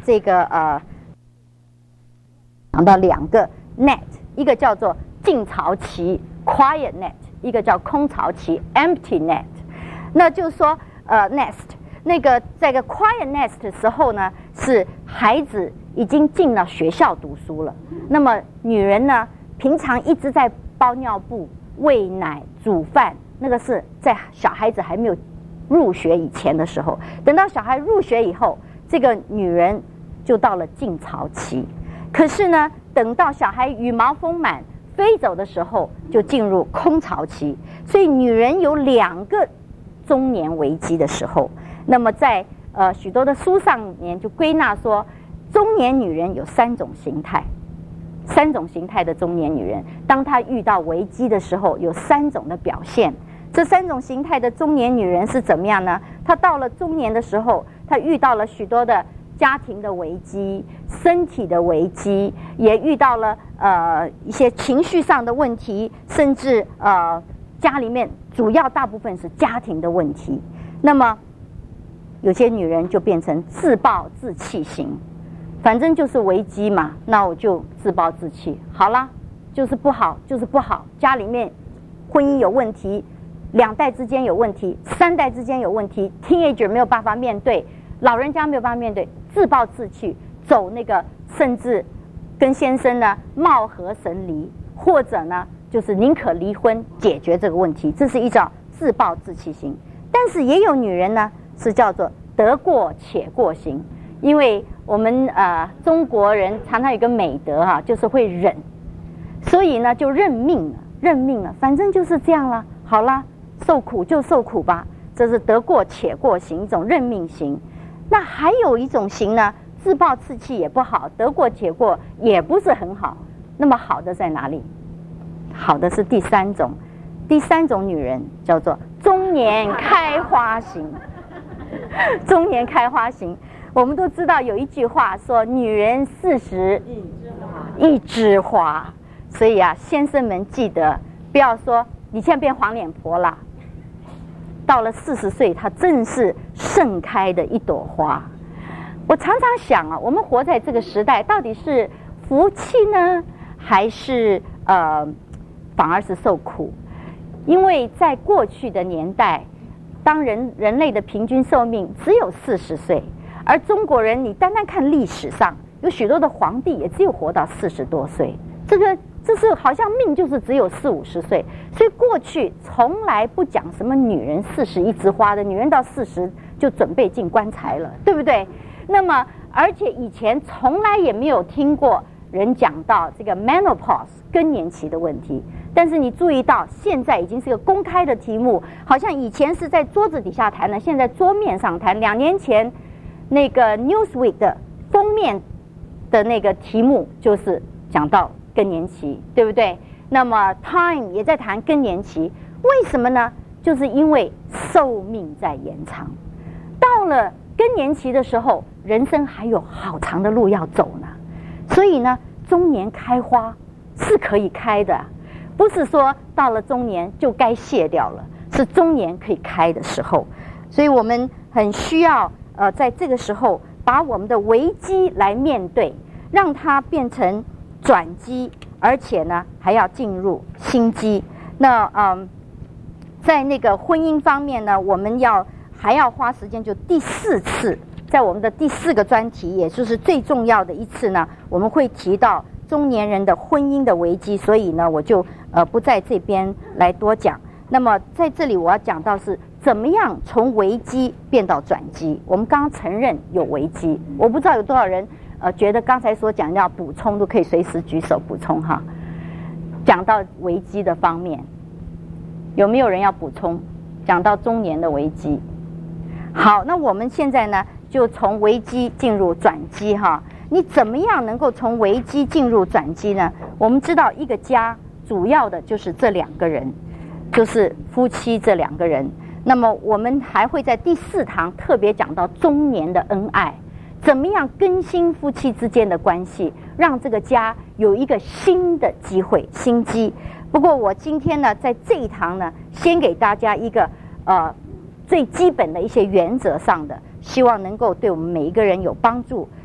这个呃讲到两个 net， 一个叫做静巢期 quiet net， 一个叫空巢期 empty net。那就是说呃 nest 那个在个 quiet nest 的时候呢，是孩子已经进了学校读书了，那么女人呢平常一直在包尿布、喂奶、煮饭，那个是在小孩子还没有入学以前的时候。等到小孩入学以后，这个女人就到了静巢期。可是呢，等到小孩羽毛丰满飞走的时候，就进入空巢期。所以女人有两个中年危机的时候。那么在呃许多的书上面就归纳说，中年女人有三种形态，三种形态的中年女人，当她遇到危机的时候，有三种的表现。这三种形态的中年女人是怎么样呢？她到了中年的时候，她遇到了许多的家庭的危机、身体的危机，也遇到了呃一些情绪上的问题，甚至呃家里面主要大部分是家庭的问题。那么有些女人就变成自暴自弃型，反正就是危机嘛，那我就自暴自弃，好啦，就是不好，就是不好，家里面婚姻有问题，两代之间有问题，三代之间有问题 ，teenager 没有办法面对，老人家没有办法面对，自暴自弃，走那个甚至跟先生呢貌合神离，或者呢就是宁可离婚解决这个问题，这是一种自暴自弃型。但是也有女人呢是叫做得过且过型，因为我们呃中国人常常有个美德哈、啊，就是会忍，所以呢就认命了，认命了，反正就是这样了，好啦，受苦就受苦吧，这是得过且过型，一种认命型。那还有一种型呢，自暴自弃也不好，得过且过也不是很好。那么好的在哪里？好的是第三种，第三种女人叫做中年开花型。中年开花型，我们都知道有一句话说女人四十一枝花，所以啊先生们记得不要说你现在变黄脸婆啦，到了四十岁她正是盛开的一朵花。我常常想啊，我们活在这个时代到底是福气呢，还是呃反而是受苦？因为在过去的年代，当人人类的平均寿命只有四十岁，而中国人，你单单看历史上，有许多的皇帝也只有活到四十多岁，这个这是好像命就是只有四五十岁，所以过去从来不讲什么女人四十一枝花的，女人到四十就准备进棺材了，对不对？那么而且以前从来也没有听过人讲到这个 menopause 更年期的问题。但是你注意到，现在已经是个公开的题目，好像以前是在桌子底下谈的，现在桌面上谈。两年前，那个 Newsweek 的封面的那个题目就是讲到更年期，对不对？那么 Time 也在谈更年期，为什么呢？就是因为寿命在延长，到了更年期的时候，人生还有好长的路要走呢。所以呢，中年开花是可以开的。不是说到了中年就该卸掉了，是中年可以开的时候，所以我们很需要呃在这个时候把我们的危机来面对，让它变成转机，而且呢还要进入新机。那嗯，在那个婚姻方面呢，我们要还要花时间，就第四次，在我们的第四个专题，也就是最重要的一次呢，我们会提到中年人的婚姻的危机，所以呢，我就呃不在这边来多讲。那么在这里我要讲到是怎么样从危机变到转机。我们刚刚承认有危机，我不知道有多少人呃觉得刚才所讲要补充，都可以随时举手补充哈。讲到危机的方面，有没有人要补充？讲到中年的危机。好，那我们现在呢就从危机进入转机哈。你怎么样能够从危机进入转机呢？我们知道一个家主要的就是这两个人，就是夫妻这两个人。那么我们还会在第四堂特别讲到中年的恩爱，怎么样更新夫妻之间的关系，让这个家有一个新的机会、新机。不过我今天呢，在这一堂呢，先给大家一个呃最基本的一些原则上的，希望能够对我们每一个人有帮助。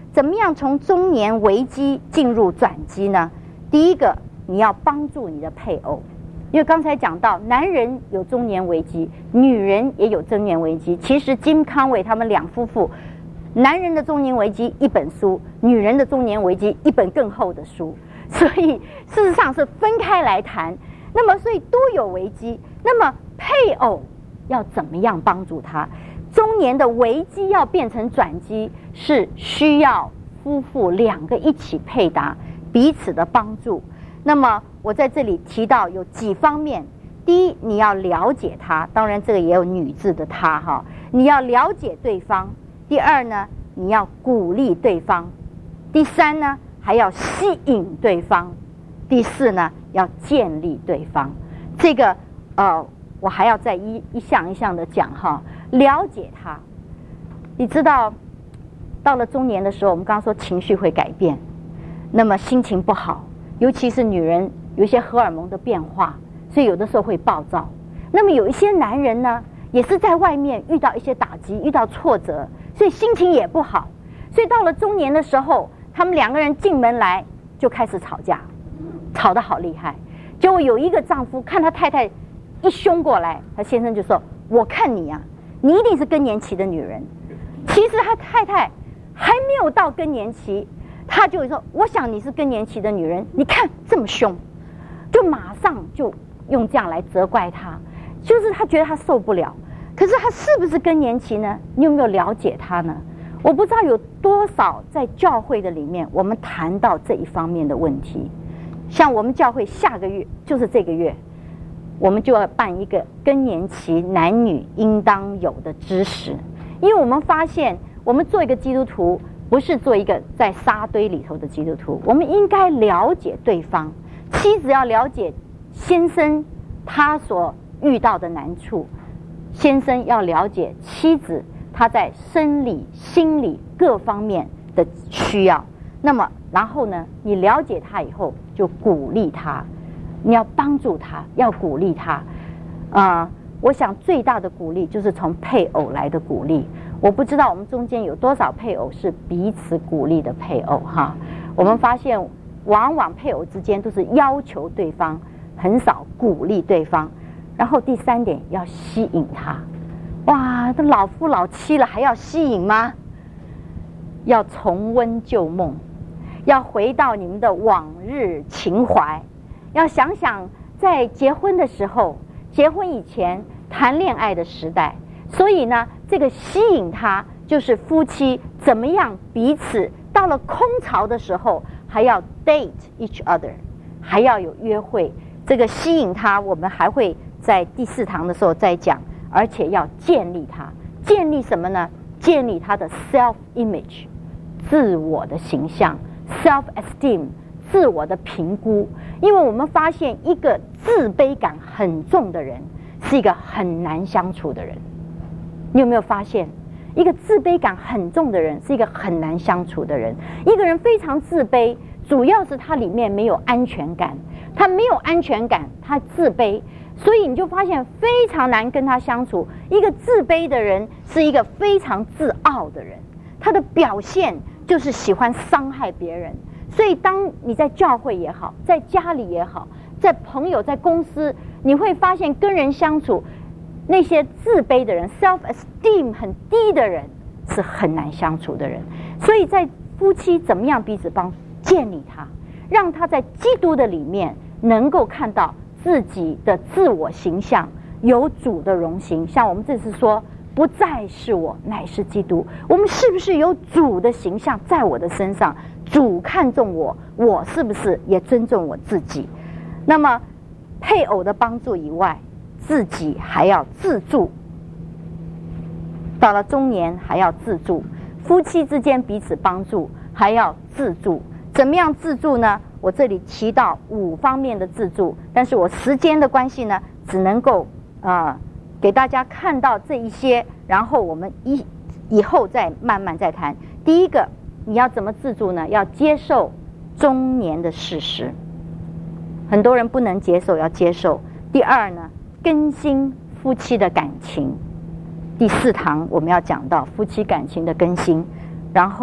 怎么样从中年危机进入转机呢？第一个，你要帮助你的配偶，因为刚才讲到，男人有中年危机，女人也有中年危机。其实金康伟他们两夫妇，男人的中年危机一本书，女人的中年危机一本更厚的书，所以事实上是分开来谈。那么，所以都有危机。那么配偶要怎么样帮助他？中年的危机要变成转机，是需要夫妇两个一起配搭，彼此的帮助。那么我在这里提到有几方面。第一，你要了解他，当然这个也有女字的他哈，你要了解对方。第二呢，你要鼓励对方。第三呢，还要吸引对方。第四呢，要建立对方。这个呃，我还要再一一项一项的讲哈，了解他。你知道，到了中年的时候，我们刚刚说情绪会改变，那么心情不好，尤其是女人有一些荷尔蒙的变化，所以有的时候会暴躁。那么有一些男人呢，也是在外面遇到一些打击，遇到挫折，所以心情也不好。所以到了中年的时候，他们两个人进门来就开始吵架，吵得好厉害。结果有一个丈夫看他太太一凶过来，他先生就说：“我看你啊，你一定是更年期的女人。”其实他太太还没有到更年期，他就说：“我想你是更年期的女人，你看这么凶。”就马上就用这样来责怪他，就是他觉得他受不了。可是他是不是更年期呢？你有没有了解他呢？我不知道有多少在教会的里面，我们谈到这一方面的问题。像我们教会下个月，就是这个月，我们就要办一个更年期男女应当有的知识。因为我们发现，我们做一个基督徒，不是做一个在沙堆里头的基督徒，我们应该了解对方。妻子要了解先生他所遇到的难处，先生要了解妻子他在生理、心理各方面的需要。那么然后呢，你了解他以后，就鼓励他，你要帮助他，要鼓励他。啊、呃，我想最大的鼓励就是从配偶来的鼓励。我不知道我们中间有多少配偶是彼此鼓励的配偶哈。我们发现往往配偶之间都是要求对方，很少鼓励对方。然后第三点，要吸引他。哇，这老夫老妻了还要吸引吗？要重温旧梦，要回到你们的往日情怀，要想想在结婚的时候，结婚以前谈恋爱的时代。所以呢，这个吸引他就是夫妻怎么样彼此到了空巢的时候还要 date each other， 还要有约会。这个吸引他我们还会在第四堂的时候再讲，而且要建立他。建立什么呢？建立他的 self image， 自我的形象， self esteem， 自我的评估。因为我们发现一个自卑感很重的人是一个很难相处的人。你有没有发现一个自卑感很重的人是一个很难相处的人？一个人非常自卑，主要是他里面没有安全感，他没有安全感，他自卑，所以你就发现非常难跟他相处。一个自卑的人是一个非常自傲的人，他的表现就是喜欢伤害别人。所以当你在教会也好，在家里也好，在朋友在公司，你会发现跟人相处，那些自卑的人 self esteem 很低的人是很难相处的人。所以在夫妻怎么样彼此帮建立他，让他在基督的里面能够看到自己的自我形象有主的荣形。像我们这次说不再是我，乃是基督，我们是不是有主的形象在我的身上？主看重我，我是不是也尊重我自己？那么配偶的帮助以外，自己还要自助。到了中年还要自助，夫妻之间彼此帮助，还要自助。怎么样自助呢？我这里提到五方面的自助，但是我时间的关系呢，只能够呃给大家看到这一些，然后我们以以后再慢慢再谈。第一个，你要怎么自助呢？要接受中年的事实，很多人不能接受，要接受。第二呢，更新夫妻的感情。第四堂我们要讲到夫妻感情的更新，然后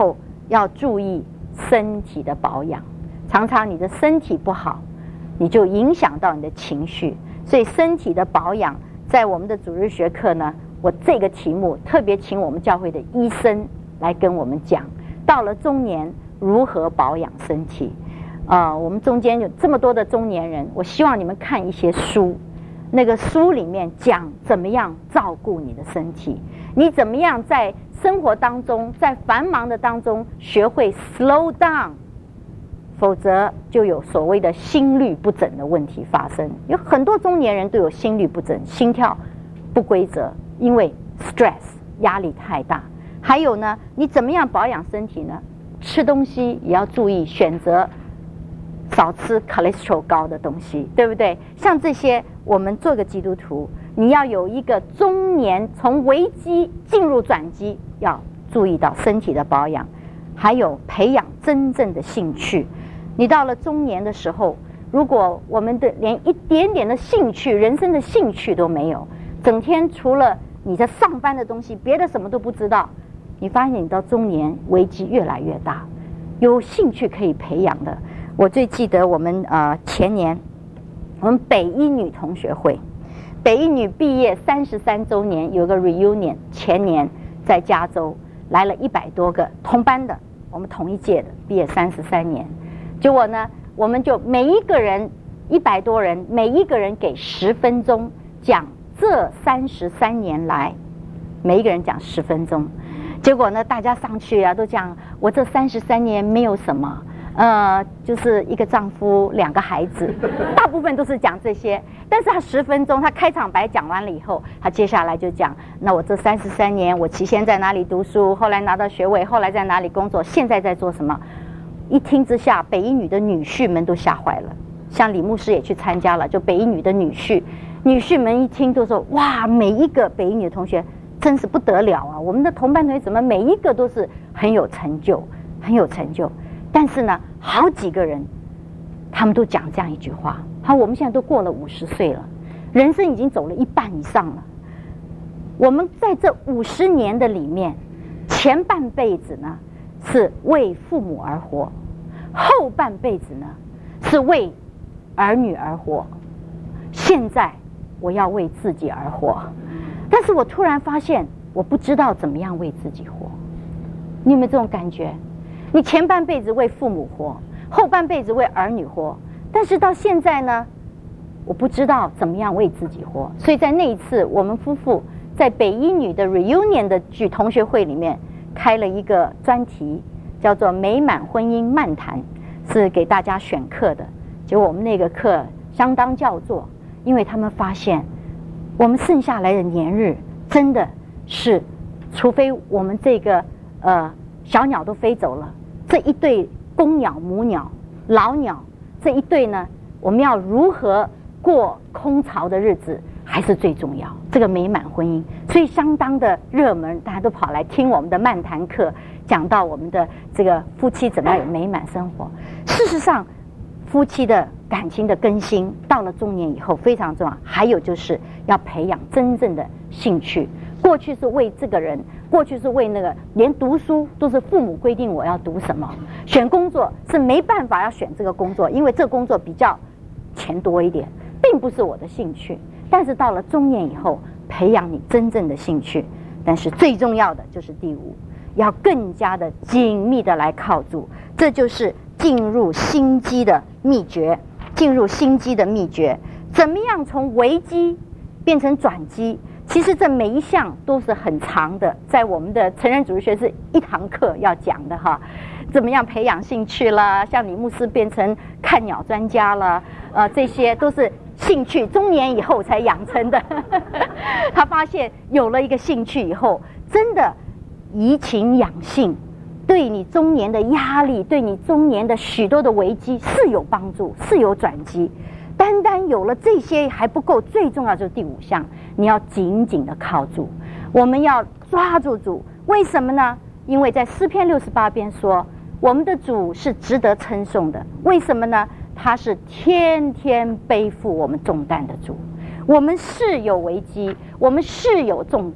要注意身体的保养。常常你的身体不好，你就影响到你的情绪。所以身体的保养，在我们的主日学课呢，我这个题目特别请我们教会的医生来跟我们讲，到了中年如何保养身体。啊、呃，我们中间有这么多的中年人，我希望你们看一些书，那个书里面讲怎么样照顾你的身体，你怎么样在生活当中，在繁忙的当中学会 slow down， 否则就有所谓的心律不整的问题发生。有很多中年人都有心律不整，心跳不规则，因为 stress 压力太大。还有呢，你怎么样保养身体呢？吃东西也要注意选择少吃 cholesterol 高的东西，对不对？像这些，我们做个基督徒，你要有一个中年从危机进入转机，要注意到身体的保养，还有培养真正的兴趣。你到了中年的时候，如果我们的连一点点的兴趣，人生的兴趣都没有，整天除了你在上班的东西，别的什么都不知道，你发现你到中年危机越来越大。有兴趣可以培养的，我最记得我们呃前年我们北一女同学会，北一女毕业三十三周年有个 reunion， 前年在加州来了一百多个同班的，我们同一届的，毕业三十三年。结果呢，我们就每一个人一百多人，每一个人给十分钟讲这三十三年来，每一个人讲十分钟。结果呢，大家上去啊，都讲我这三十三年没有什么，呃，就是一个丈夫，两个孩子，大部分都是讲这些。但是他十分钟，他开场白讲完了以后，他接下来就讲，那我这三十三年，我期先在哪里读书，后来拿到学位，后来在哪里工作，现在在做什么。一听之下，北一女的女婿们都吓坏了，像李牧师也去参加了，就北一女的女婿，女婿们一听都说，哇，每一个北一女的同学真是不得了啊！我们的同班同学怎么每一个都是很有成就，很有成就。但是呢，好几个人，他们都讲这样一句话：好，我们现在都过了五十岁了，人生已经走了一半以上了。我们在这五十年的里面，前半辈子呢是为父母而活，后半辈子呢是为儿女而活。现在我要为自己而活。但是我突然发现，我不知道怎么样为自己活。你有没有这种感觉？你前半辈子为父母活，后半辈子为儿女活，但是到现在呢，我不知道怎么样为自己活。所以在那一次，我们夫妇在北一女的 reunion 的举同学会里面开了一个专题，叫做美满婚姻漫谈，是给大家选课的。结果我们那个课相当叫座，因为他们发现我们剩下来的年日真的是，除非我们这个呃小鸟都飞走了，这一对公鸟、母鸟、老鸟这一对呢，我们要如何过空巢的日子还是最重要。这个美满婚姻，所以相当的热门，大家都跑来听我们的漫谈课，讲到我们的这个夫妻怎么样有美满生活。事实上，夫妻的感情的更新到了中年以后非常重要。还有就是要培养真正的兴趣。过去是为这个人，过去是为那个，连读书都是父母规定我要读什么，选工作是没办法要选这个工作，因为这个工作比较钱多一点，并不是我的兴趣。但是到了中年以后，培养你真正的兴趣。但是最重要的就是第五，要更加的紧密的来靠住，这就是进入心机的秘诀。进入心机的秘诀，怎么样从危机变成转机？其实这每一项都是很长的，在我们的成人主义学是一堂课要讲的哈。怎么样培养兴趣啦？像李牧师变成看鸟专家了，呃，这些都是兴趣，中年以后才养成的。他发现有了一个兴趣以后，真的怡情养性，对你中年的压力，对你中年的许多的危机是有帮助，是有转机。单单有了这些还不够，最重要就是第五项，你要紧紧的靠住，我们要抓住主。为什么呢？因为在诗篇六十八篇说，我们的主是值得称颂的。为什么呢？他是天天背负我们重担的主。我们是有危机，我们是有重担，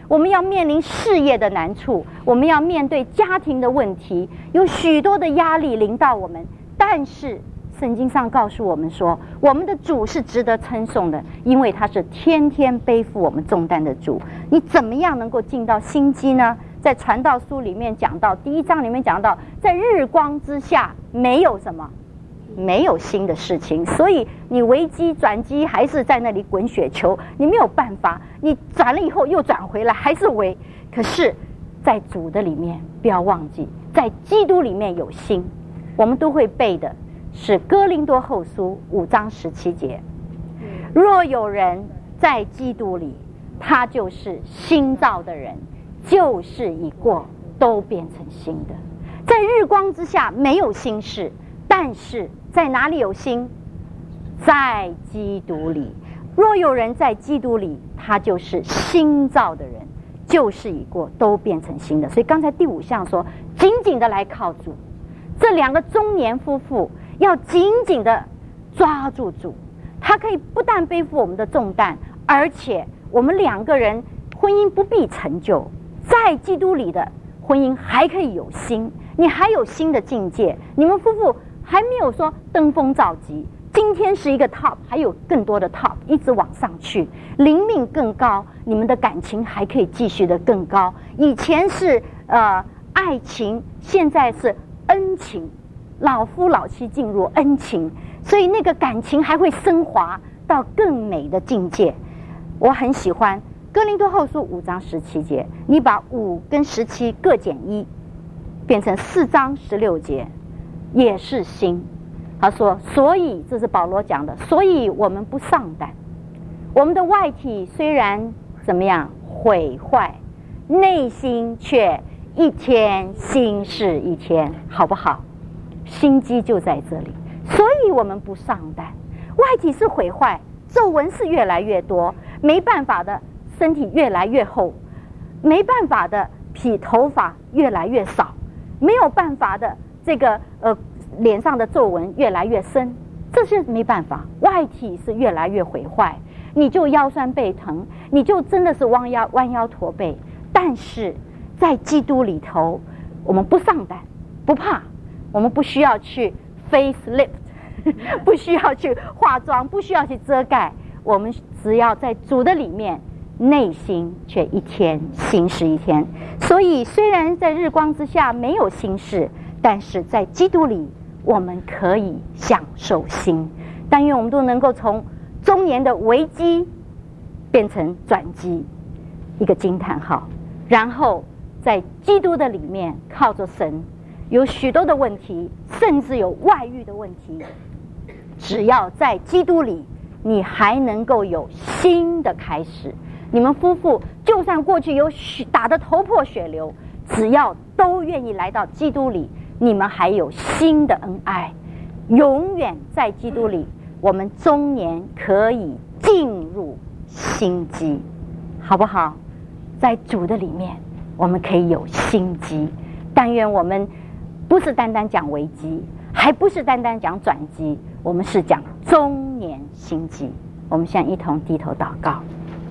我们要面临事业的难处，我们要面对家庭的问题，有许多的压力临到我们。但是圣经上告诉我们说，我们的主是值得称颂的，因为他是天天背负我们重担的主。你怎么样能够进到心机呢？在传道书里面讲到，第一章里面讲到，在日光之下没有什么，没有新的事情。所以你危机转机还是在那里滚雪球，你没有办法，你转了以后又转回来，还是危。可是在主的里面，不要忘记，在基督里面有新。我们都会背的是哥林多后书五章十七节，若有人在基督里，他就是新造的人，旧事已过，都变成新的。在日光之下没有新事，但是在哪里有新？在基督里。若有人在基督里，他就是新造的人，旧事已过，都变成新的。所以刚才第五项说，紧紧的来靠主。这两个中年夫妇要紧紧的抓住主，他可以不但背负我们的重担，而且我们两个人婚姻不必成就，在基督里的婚姻还可以有新，你还有新的境界，你们夫妇还没有说登峰造极，今天是一个 top， 还有更多的 top 一直往上去，灵命更高，你们的感情还可以继续的更高。以前是呃爱情，现在是恩情，老夫老妻进入恩情，所以那个感情还会升华到更美的境界。我很喜欢哥林多后书五章十七节，你把五跟十七各减一，变成四章十六节，也是新。他说，所以这是保罗讲的，所以我们不丧胆，我们的外体虽然怎么样毁坏，内心却一天新事一天，好不好？心机就在这里，所以我们不丧胆。外体是毁坏，皱纹是越来越多，没办法的，身体越来越厚，没办法的，皮头发越来越少，没有办法的，这个呃脸上的皱纹越来越深，这是没办法。外体是越来越毁坏，你就腰酸背疼，你就真的是弯腰弯腰驼背。但是在基督里头，我们不丧胆，不怕，我们不需要去 facelift， 不需要去化妆，不需要去遮盖，我们只要在主的里面，内心却一天新事一天。所以虽然在日光之下没有新事，但是在基督里我们可以享受新。但愿我们都能够从中年的危机变成转机，一个惊叹号。然后在基督的里面靠着神，有许多的问题，甚至有外遇的问题，只要在基督里，你还能够有新的开始。你们夫妇就算过去有打得头破血流，只要都愿意来到基督里，你们还有新的恩爱。永远在基督里，我们中年可以进入新机，好不好？在主的里面，我们可以有新机。但愿我们不是单单讲危机，还不是单单讲转机，我们是讲中年新机。我们现在一同低头祷告。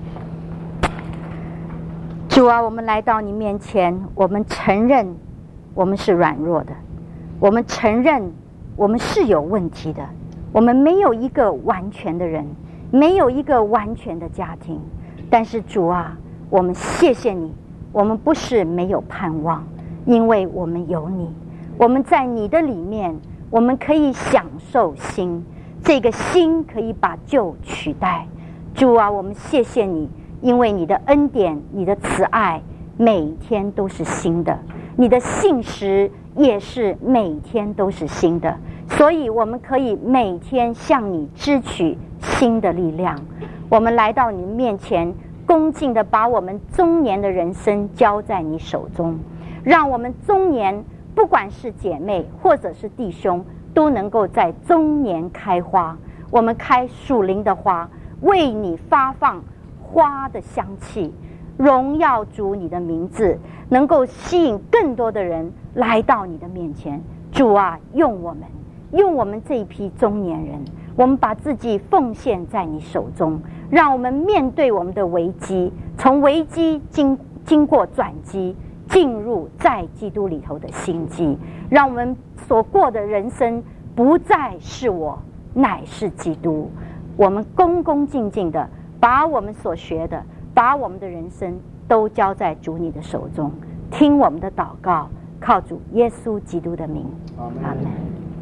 主啊，我们来到你面前，我们承认我们是软弱的，我们承认我们是有问题的，我们没有一个完全的人，没有一个完全的家庭。但是主啊，我们谢谢你，我们不是没有盼望，因为我们有你，我们在你的里面，我们可以享受新，这个新可以把旧取代。主啊，我们谢谢你，因为你的恩典，你的慈爱每天都是新的，你的信实也是每天都是新的，所以我们可以每天向你支取新的力量。我们来到你面前，恭敬地把我们中年的人生交在你手中，让我们中年不管是姐妹或者是弟兄，都能够在中年开花。我们开属灵的花，为你发放花的香气，荣耀主你的名字，能够吸引更多的人来到你的面前。主啊，用我们用我们这一批中年人，我们把自己奉献在你手中，让我们面对我们的危机，从危机经经过转机，进入在基督里头的新机，让我们所过的人生不再是我，乃是基督。我们恭恭敬敬的把我们所学的，把我们的人生都交在主你的手中，听我们的祷告，靠主耶稣基督的名，阿们。